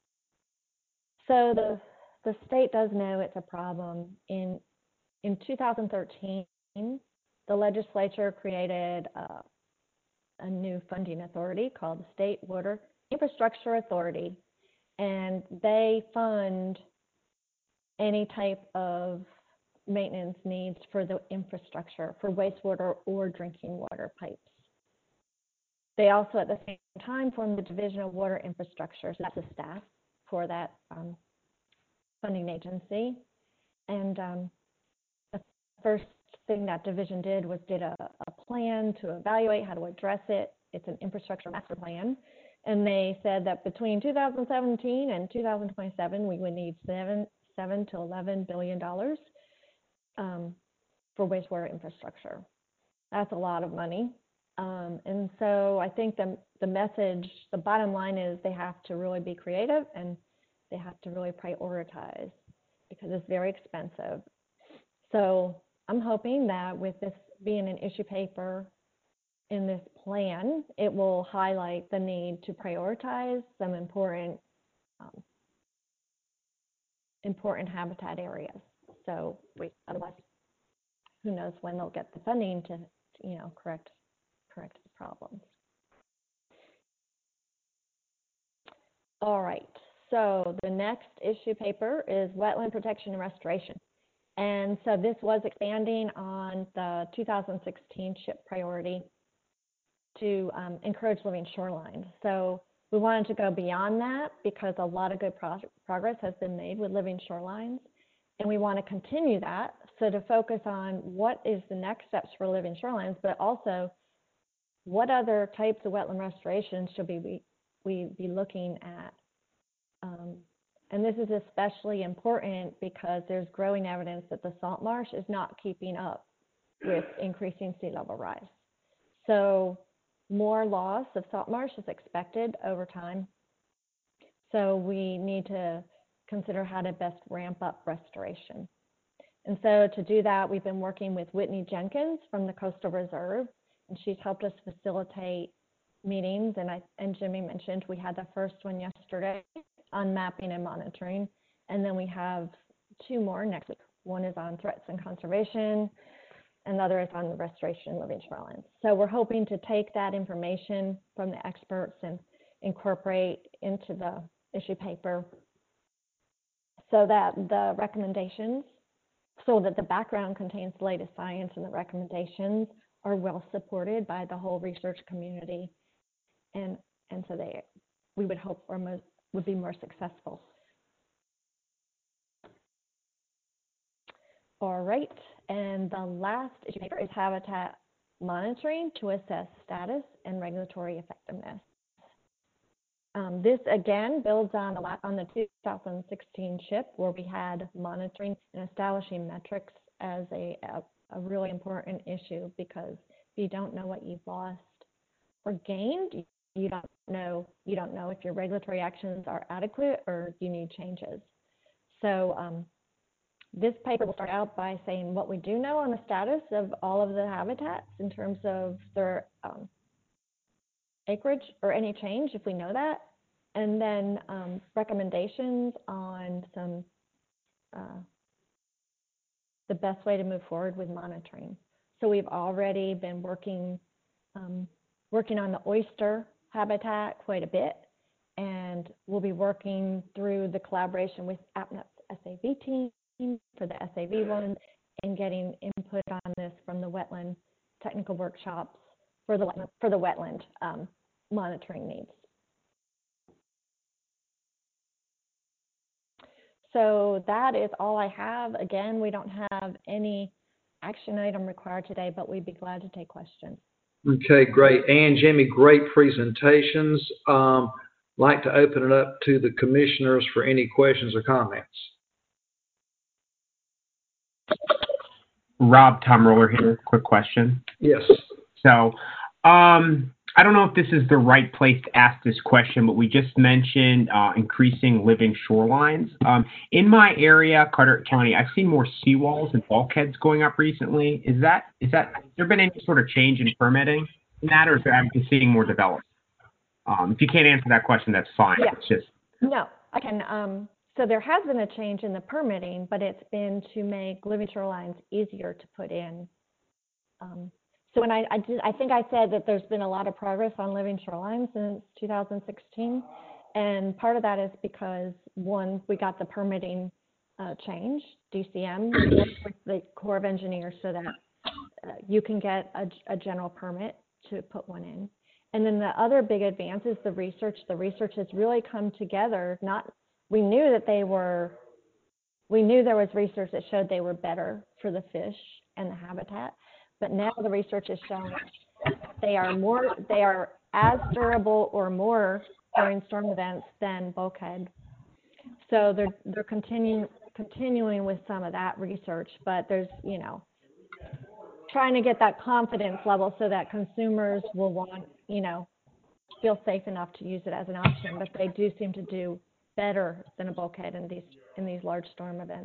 Speaker 3: So the the state does know it's a problem. In in two thousand thirteen, the legislature created a, a new funding authority called the State Water Infrastructure Authority, and they fund any type of maintenance needs for the infrastructure for wastewater or drinking water pipes. They also, at the same time, formed the Division of Water Infrastructure, so that's the staff for that um, funding agency. And um, the first thing that division did was did a, a plan to evaluate how to address it. It's an infrastructure master plan. And they said that between two thousand seventeen and two thousand twenty-seven, we would need seven, seven to eleven billion dollars um, for wastewater infrastructure. That's a lot of money. Um, and so I think the, the message, the bottom line is they have to really be creative and they have to really prioritize because it's very expensive. So I'm hoping that with this being an issue paper in this plan, it will highlight the need to prioritize some important, um, important habitat areas. So we, otherwise, who knows when they'll get the funding to, you know, correct correct the problems. All right, so the next issue paper is wetland protection and restoration. And so this was expanding on the two thousand sixteen SHIP priority to um, encourage living shorelines. So we wanted to go beyond that because a lot of good pro progress has been made with living shorelines. and we want to continue that. So to focus on what is the next steps for living shorelines, but also what other types of wetland restoration should we be, we be looking at. Um, and this is especially important because there's growing evidence that the salt marsh is not keeping up with increasing sea level rise. So more loss of salt marsh is expected over time. So we need to consider how to best ramp up restoration. And so to do that, we've been working with Whitney Jenkins from the Coastal Reserve, and she's helped us facilitate meetings. And I and Jimmy mentioned we had the first one yesterday on mapping and monitoring, and then we have two more next week. One is on threats and conservation, and the other is on the restoration of living shorelines. So we're hoping to take that information from the experts and incorporate into the issue paper so that the recommendations, so that the background contains the latest science and the recommendations are well supported by the whole research community. And, and so they, we would hope for most, would be more successful. All right, and the last issue paper is habitat monitoring to assess status and regulatory effectiveness. Um, this again builds on the, on the two thousand sixteen SHIP, where we had monitoring and establishing metrics as a, a, a really important issue, because if you don't know what you've lost or gained, you don't know you don't know if your regulatory actions are adequate or you need changes. So um, this paper will start out by saying what we do know on the status of all of the habitats in terms of their um, acreage or any change if we know that, and then um, recommendations on some uh, the best way to move forward with monitoring. So we've already been working um, working on the oyster habitat quite a bit, and we'll be working through the collaboration with A P N Up's S A V team for the S A V ones, and getting input on this from the wetland technical workshops for the for the wetland um, monitoring needs. So that is all I have. Again, we don't have any action item required today, but we'd be glad to take questions.
Speaker 1: Okay, great. Ann, Jimmy, great presentations. Um, like to open it up to the commissioners for any questions or comments.
Speaker 4: Rob, Tom Roller here. Quick question.
Speaker 1: Yes.
Speaker 4: So, um, I don't know if this is the right place to ask this question, but we just mentioned uh, increasing living shorelines. Um, in my area, Carteret County, I've seen more seawalls and bulkheads going up recently. Is that is that has there been any sort of change in permitting in that, or is there, I'm just seeing more development? Um, if you can't answer that question, that's fine.
Speaker 3: Yeah.
Speaker 4: It's just
Speaker 3: no, I can. Um, so there has been a change in the permitting, but it's been to make living shorelines easier to put in. Um, So when I, I, did, I think I said that there's been a lot of progress on living shorelines since two thousand sixteen. And part of that is because, one, we got the permitting uh, change, D C M, with the Corps of Engineers, so that uh, you can get a, a general permit to put one in. And then the other big advance is the research. The research has really come together. Not, we knew that they were, we knew there was research that showed they were better for the fish and the habitat. But now the research is showing they are more, they are as durable or more during storm events than bulkhead. So they're they're continuing continuing with some of that research, but there's, you know, trying to get that confidence level so that consumers will want, you know, feel safe enough to use it as an option. But they do seem to do better than a bulkhead in these in these large storm events.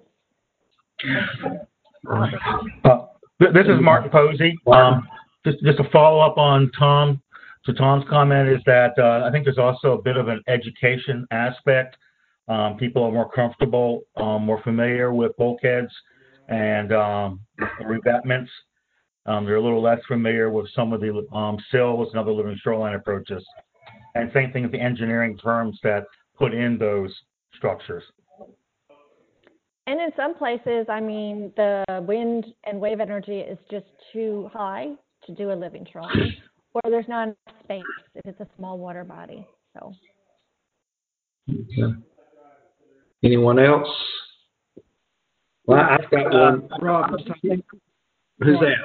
Speaker 5: Uh, this is Mark Posey. Um, just just a follow up on Tom. To Tom's comment is that uh, I think there's also a bit of an education aspect. Um, people are more comfortable, um, more familiar with bulkheads and um, revetments. Um, they're a little less familiar with some of the um, sills and other living shoreline approaches. And same thing with the engineering firms that put in those structures.
Speaker 3: And in some places, I mean, the wind and wave energy is just too high to do a living shoreline, or there's not enough space if it's a small water body. So.
Speaker 1: Okay. Anyone else? Well, I've got one.
Speaker 6: Uh, Rob, it's Tom.
Speaker 1: Who's that?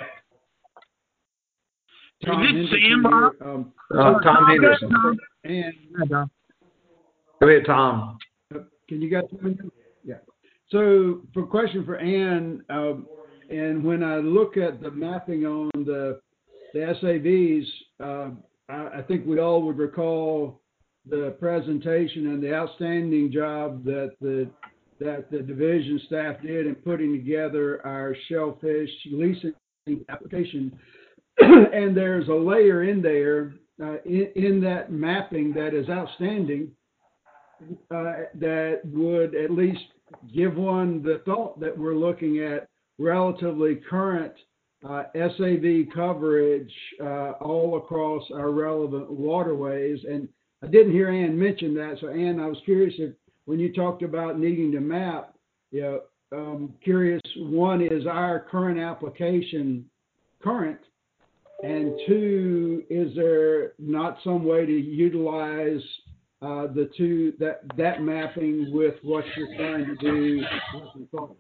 Speaker 6: Tom
Speaker 7: Is it
Speaker 6: Henderson
Speaker 7: Sam,
Speaker 6: here.
Speaker 7: Rob?
Speaker 6: Um,
Speaker 1: Uh, Tom Henderson.
Speaker 6: and
Speaker 1: Go ahead, Tom.
Speaker 6: can you guys hear me? Yeah. So, for question for Ann, um, and when I look at the mapping on the the S A Vs, uh, I, I think we all would recall the presentation and the outstanding job that the that the division staff did in putting together our shellfish leasing application. And there's a layer in there uh, in, in that mapping that is outstanding uh, that would at least give one the thought that we're looking at relatively current uh, S A V coverage uh, all across our relevant waterways. And I didn't hear Ann mention that. So Ann, I was curious if when you talked about needing to map, you know, um, curious, one, is our current application current? And two, is there not some way to utilize uh, the two, that, that mapping with what you're trying to do looking forward?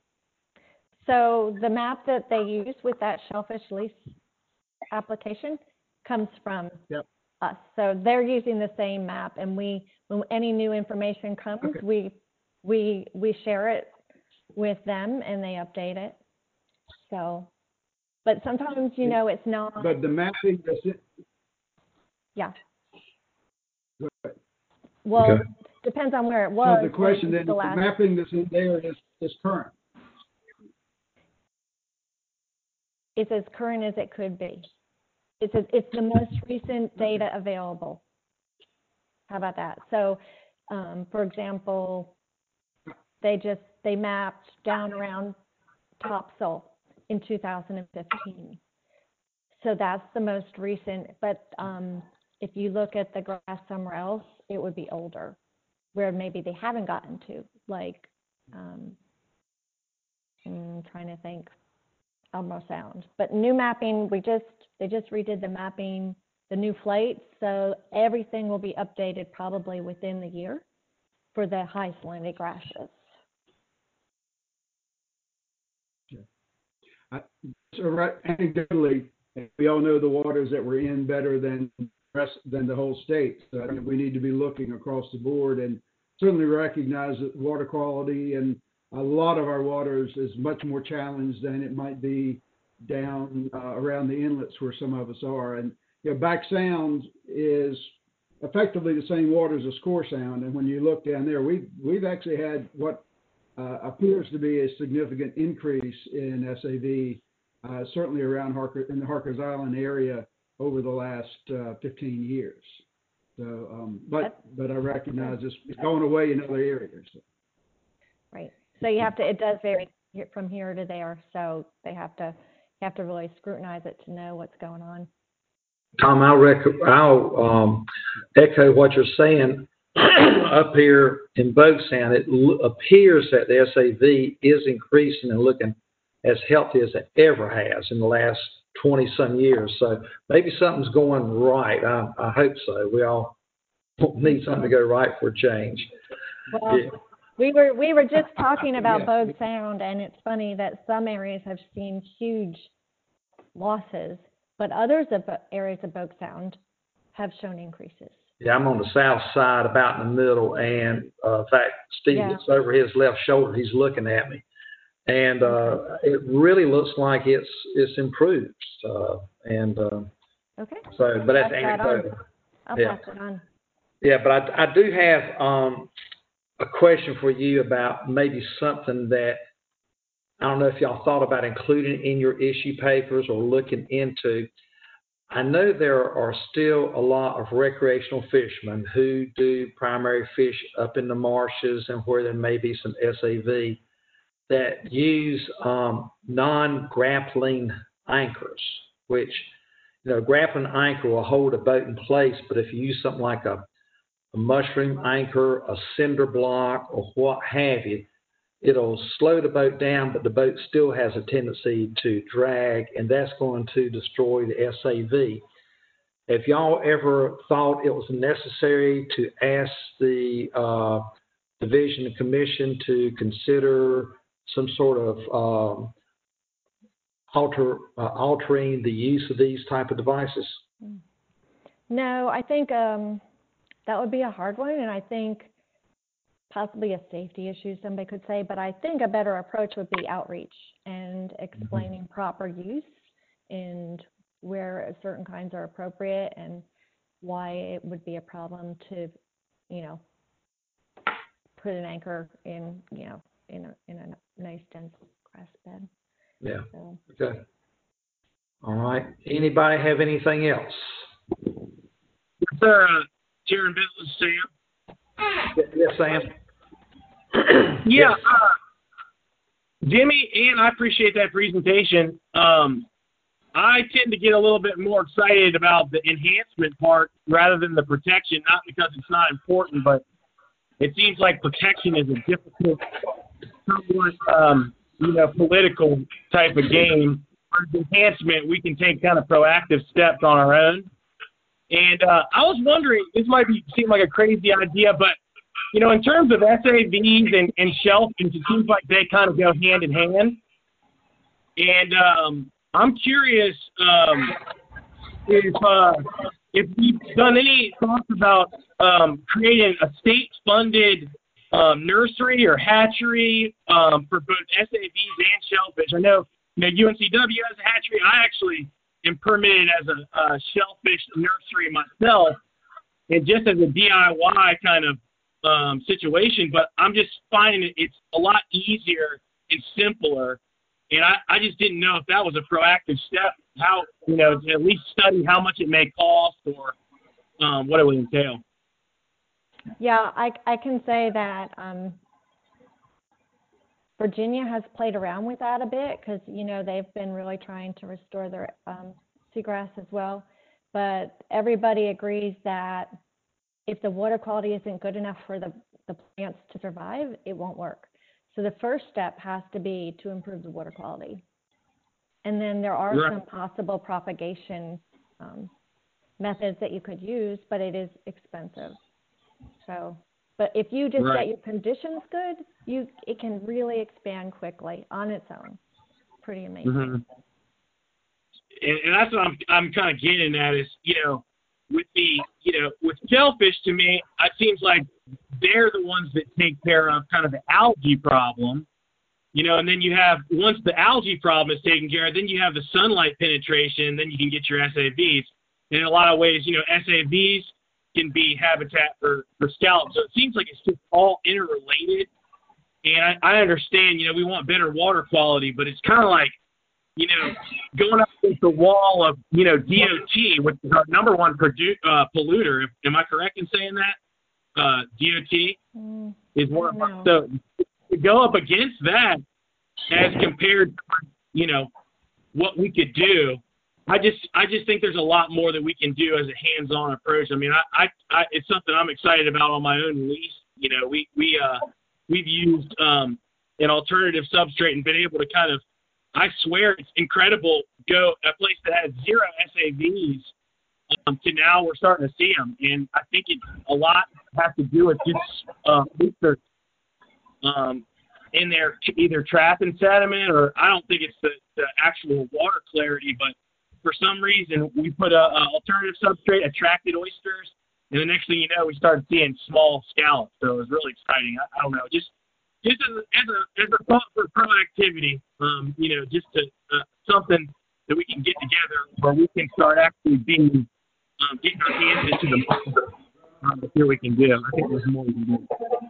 Speaker 3: So the map that they use with that shellfish lease application comes from
Speaker 6: Yep.
Speaker 3: us. So they're using the same map, and we, when any new information comes,
Speaker 6: Okay.
Speaker 3: we we we share it with them, and they update it. So, but sometimes, you know, it's not.
Speaker 6: But the mapping, that's it.
Speaker 3: Yeah.
Speaker 6: Go ahead.
Speaker 3: Well,
Speaker 1: Okay.
Speaker 3: depends on where it was.
Speaker 6: So the question then,
Speaker 3: the
Speaker 6: is the
Speaker 3: last,
Speaker 6: mapping that's in there is, is current.
Speaker 3: it's as current as it could be. It's a, it's the most recent data available. How about that? So, um, for example, they just they mapped down around topsail in two thousand fifteen. So that's the most recent. But um, if you look at the grass somewhere else, it would be older, where maybe they haven't gotten to. Like, um, I'm trying to think. Elmo Sound. But new mapping, we just they just redid the mapping, the new flights, so everything will be updated probably within the year for the high salinity grasses.
Speaker 6: I, so right, anecdotally, we all know the waters that we're in better than rest than the whole state. So I think we need to be looking across the board and certainly recognize that water quality and a lot of our waters is much more challenged than it might be down uh, around the inlets where some of us are. And you know, Back Sound is effectively the same waters as Core Sound. And when you look down there, we've, we've actually had what uh, appears to be a significant increase in S A V, uh, certainly around Harker, in the Harkers Island area over the last uh, fifteen years. So, um, but, but I recognize this, it's going away in other areas.
Speaker 3: Right. So you have to, it does vary from here to there. So they have to, you have to really scrutinize it to know what's going on.
Speaker 1: Tom, I'll, rec- I'll um, echo what you're saying. Up here in Bogue Sound, it l- appears that the S A V is increasing and looking as healthy as it ever has in the last twenty some years. So maybe something's going right. I, I hope so. We all need something to go right for a change.
Speaker 3: Well,
Speaker 1: Yeah.
Speaker 3: we were we were just talking about
Speaker 6: Yeah.
Speaker 3: Bogue Sound, and it's funny that some areas have seen huge losses, but others of areas of Bogue Sound have shown increases.
Speaker 1: Yeah, I'm on the south side, about in the middle, and uh, in fact, Steve
Speaker 3: Yeah.
Speaker 1: looks over his left shoulder. He's looking at me, and uh, it really looks like it's it's improved. Uh, and uh,
Speaker 3: Okay.
Speaker 1: so, but that's
Speaker 3: Pass that on.
Speaker 1: anecdotal.
Speaker 3: I'll
Speaker 1: Yeah.
Speaker 3: pass it on.
Speaker 1: Yeah, but I, I do have um, a question for you about maybe something that I don't know if y'all thought about including in your issue papers or looking into. I know there are still a lot of recreational fishermen who do primary fish up in the marshes and where there may be some S A V that use um, non-grappling anchors, which, you know, grappling anchor will hold a boat in place, but if you use something like a, a mushroom anchor, a cinder block, or what have you, it'll slow the boat down, but the boat still has a tendency to drag, and that's going to destroy the S A V. If y'all ever thought it was necessary to ask the uh, Division and Commission to consider some sort of um, alter uh, altering the use of these type of devices?
Speaker 3: No, I think um, that would be a hard one, and I think possibly a safety issue, somebody could say, but I think a better approach would be outreach and explaining mm-hmm. proper use and where certain kinds are appropriate and why it would be a problem to, you know, put an anchor in, you know, in a, in a nice dense grass bed.
Speaker 1: Yeah.
Speaker 3: So.
Speaker 1: Okay. All right. Anybody have anything else?
Speaker 7: Yes, sir. Uh, Chairman Business, Sam.
Speaker 1: Yes, Sam.
Speaker 7: yeah,
Speaker 1: yes.
Speaker 7: Uh, Jimmy, and I appreciate that presentation. Um, I tend to get a little bit more excited about the enhancement part rather than the protection, not because it's not important, but it seems like protection is a difficult, somewhat, um, you know, political type of game. For enhancement, we can take kind of proactive steps on our own. And uh, I was wondering, this might be seem like a crazy idea, but, you know, in terms of S A Vs and, and shellfish, it seems like they kind of go hand in hand. And um, I'm curious um, if uh, if we've done any thoughts about um, creating a state-funded um, nursery or hatchery um, for both S A Vs and shellfish. I know, you know U N C W has a hatchery. I actually am permitted as a, a shellfish nursery myself, and just as a D I Y kind of um, situation. But I'm just finding it, it's a lot easier and simpler. And I, I just didn't know if that was a proactive step, how, you know, to at least study how much it may cost or um, what it would entail.
Speaker 3: Yeah, I, I can say that um, Virginia has played around with that a bit because, you know, they've been really trying to restore their um, seagrass as well. But everybody agrees that if the water quality isn't good enough for the, the plants to survive, it won't work. So the first step has to be to improve the water quality. And then there are
Speaker 7: right.
Speaker 3: some possible propagation um, methods that you could use, but it is expensive. So, but if you just
Speaker 7: right.
Speaker 3: get your conditions good, you it can really expand quickly on its own. Pretty amazing.
Speaker 7: Mm-hmm. And, and that's what I'm I'm kind of getting at is, you know, with the, you know, with shellfish, to me, it seems like they're the ones that take care of kind of the algae problem, you know, and then you have, once the algae problem is taken care of, then you have the sunlight penetration, then you can get your S A Vs. And in a lot of ways, you know, S A Vs can be habitat for, for scallops. So it seems like it's just all interrelated. And I, I understand, you know, we want better water quality, but it's kind of like, you know, going up against the wall of, you know, D O T, which is our number one produ- uh, polluter. Am I correct in saying that? Uh, D O T
Speaker 3: mm,
Speaker 7: is one of our, so to go up against that as compared to, you know, what we could do, I just, I just think there's a lot more that we can do as a hands-on approach. I mean, I, I, I it's something I'm excited about on my own lease. You know, we, we, uh, we've used, um, an alternative substrate and been able to kind of, I swear it's incredible, go a place that had zero S A Vs um, to now we're starting to see them. And I think it's a lot has to do with just uh, research um, in there, either trapping sediment or I don't think it's the, the actual water clarity, but for some reason we put a, a alternative substrate, attracted oysters, and the next thing you know, we started seeing small scallops. So it was really exciting. I, I don't know, just just as a, as a, as a thought for proactivity, um, you know, just to, uh, something that we can get together where we can start actually being, um, getting our hands into the muscle, um, to see what we can do. I think there's more we can do.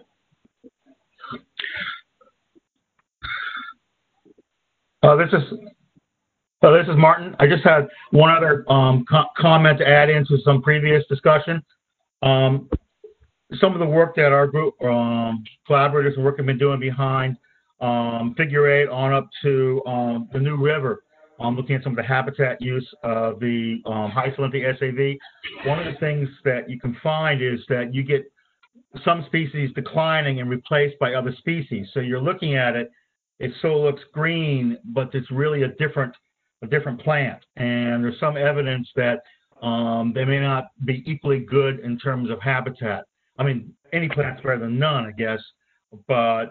Speaker 5: Uh, this is uh, this is Martin. I just had one other um, co- comment to add into some previous discussion. Um, some of the work that our group um, collaborators and work have been doing behind um, Figure Eight on up to um, the New River, um, looking at some of the habitat use of the um, high salinity S A V. One of the things that you can find is that you get some species declining and replaced by other species. So you're looking at it, it so looks green, but it's really a different a different plant. And there's some evidence that um, they may not be equally good in terms of habitat. I mean, any plant's better than none, I guess, but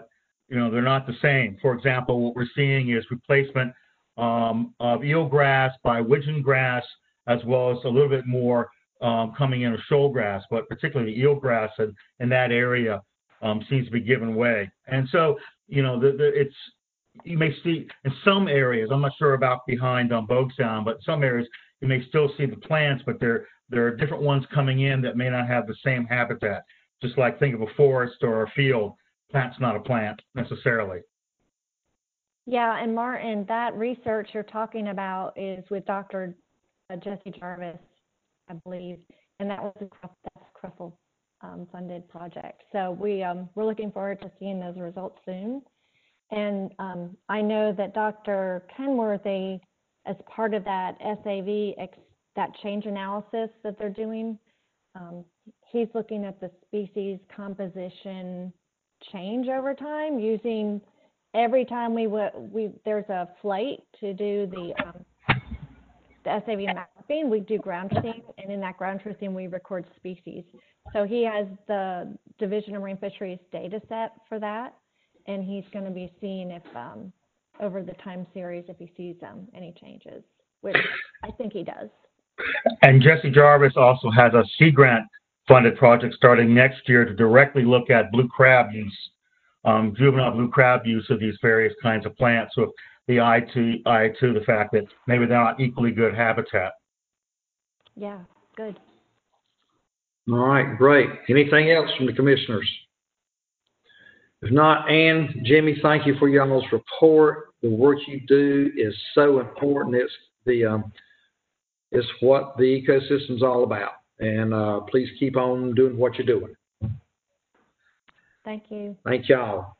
Speaker 5: you know, they're not the same. For example, what we're seeing is replacement um, of eelgrass by widgeon grass, as well as a little bit more um, coming in of shoal grass, but particularly eelgrass in, in that area um, seems to be giving way. And so, you know, the, the, it's, you may see in some areas, I'm not sure about behind on Bogue Sound, but some areas you may still see the plants, but there, there are different ones coming in that may not have the same habitat. Just like think of a forest or a field, plant's not a plant necessarily.
Speaker 3: Yeah, and Martin, that research you're talking about is with Doctor Jesse Jarvis, I believe, and that was a that's a Cruffle um, funded project. So we um, we're looking forward to seeing those results soon. And um, I know that Doctor Kenworthy, as part of that S A V, that change analysis that they're doing, um, he's looking at the species composition change over time using every time we w- we there's a flight to do the um, the S A V mapping, we do ground truthing, and in that ground truthing we record species. So he has the Division of Marine Fisheries data set for that, and he's going to be seeing if um, over the time series if he sees um, any changes, which I think he does.
Speaker 5: And Jesse Jarvis also has a Sea Grant funded project starting next year to directly look at blue crab use, um, juvenile blue crab use of these various kinds of plants with the eye to, eye to the fact that maybe they're not equally good habitat.
Speaker 3: Yeah, good.
Speaker 1: All right, great. Anything else from the commissioners? If not, Ann, Jimmy, thank you for y'all's report. The work you do is so important. It's the um, it's what the ecosystem's all about. And uh, please keep on doing what you're doing.
Speaker 3: Thank you.
Speaker 1: Thank y'all.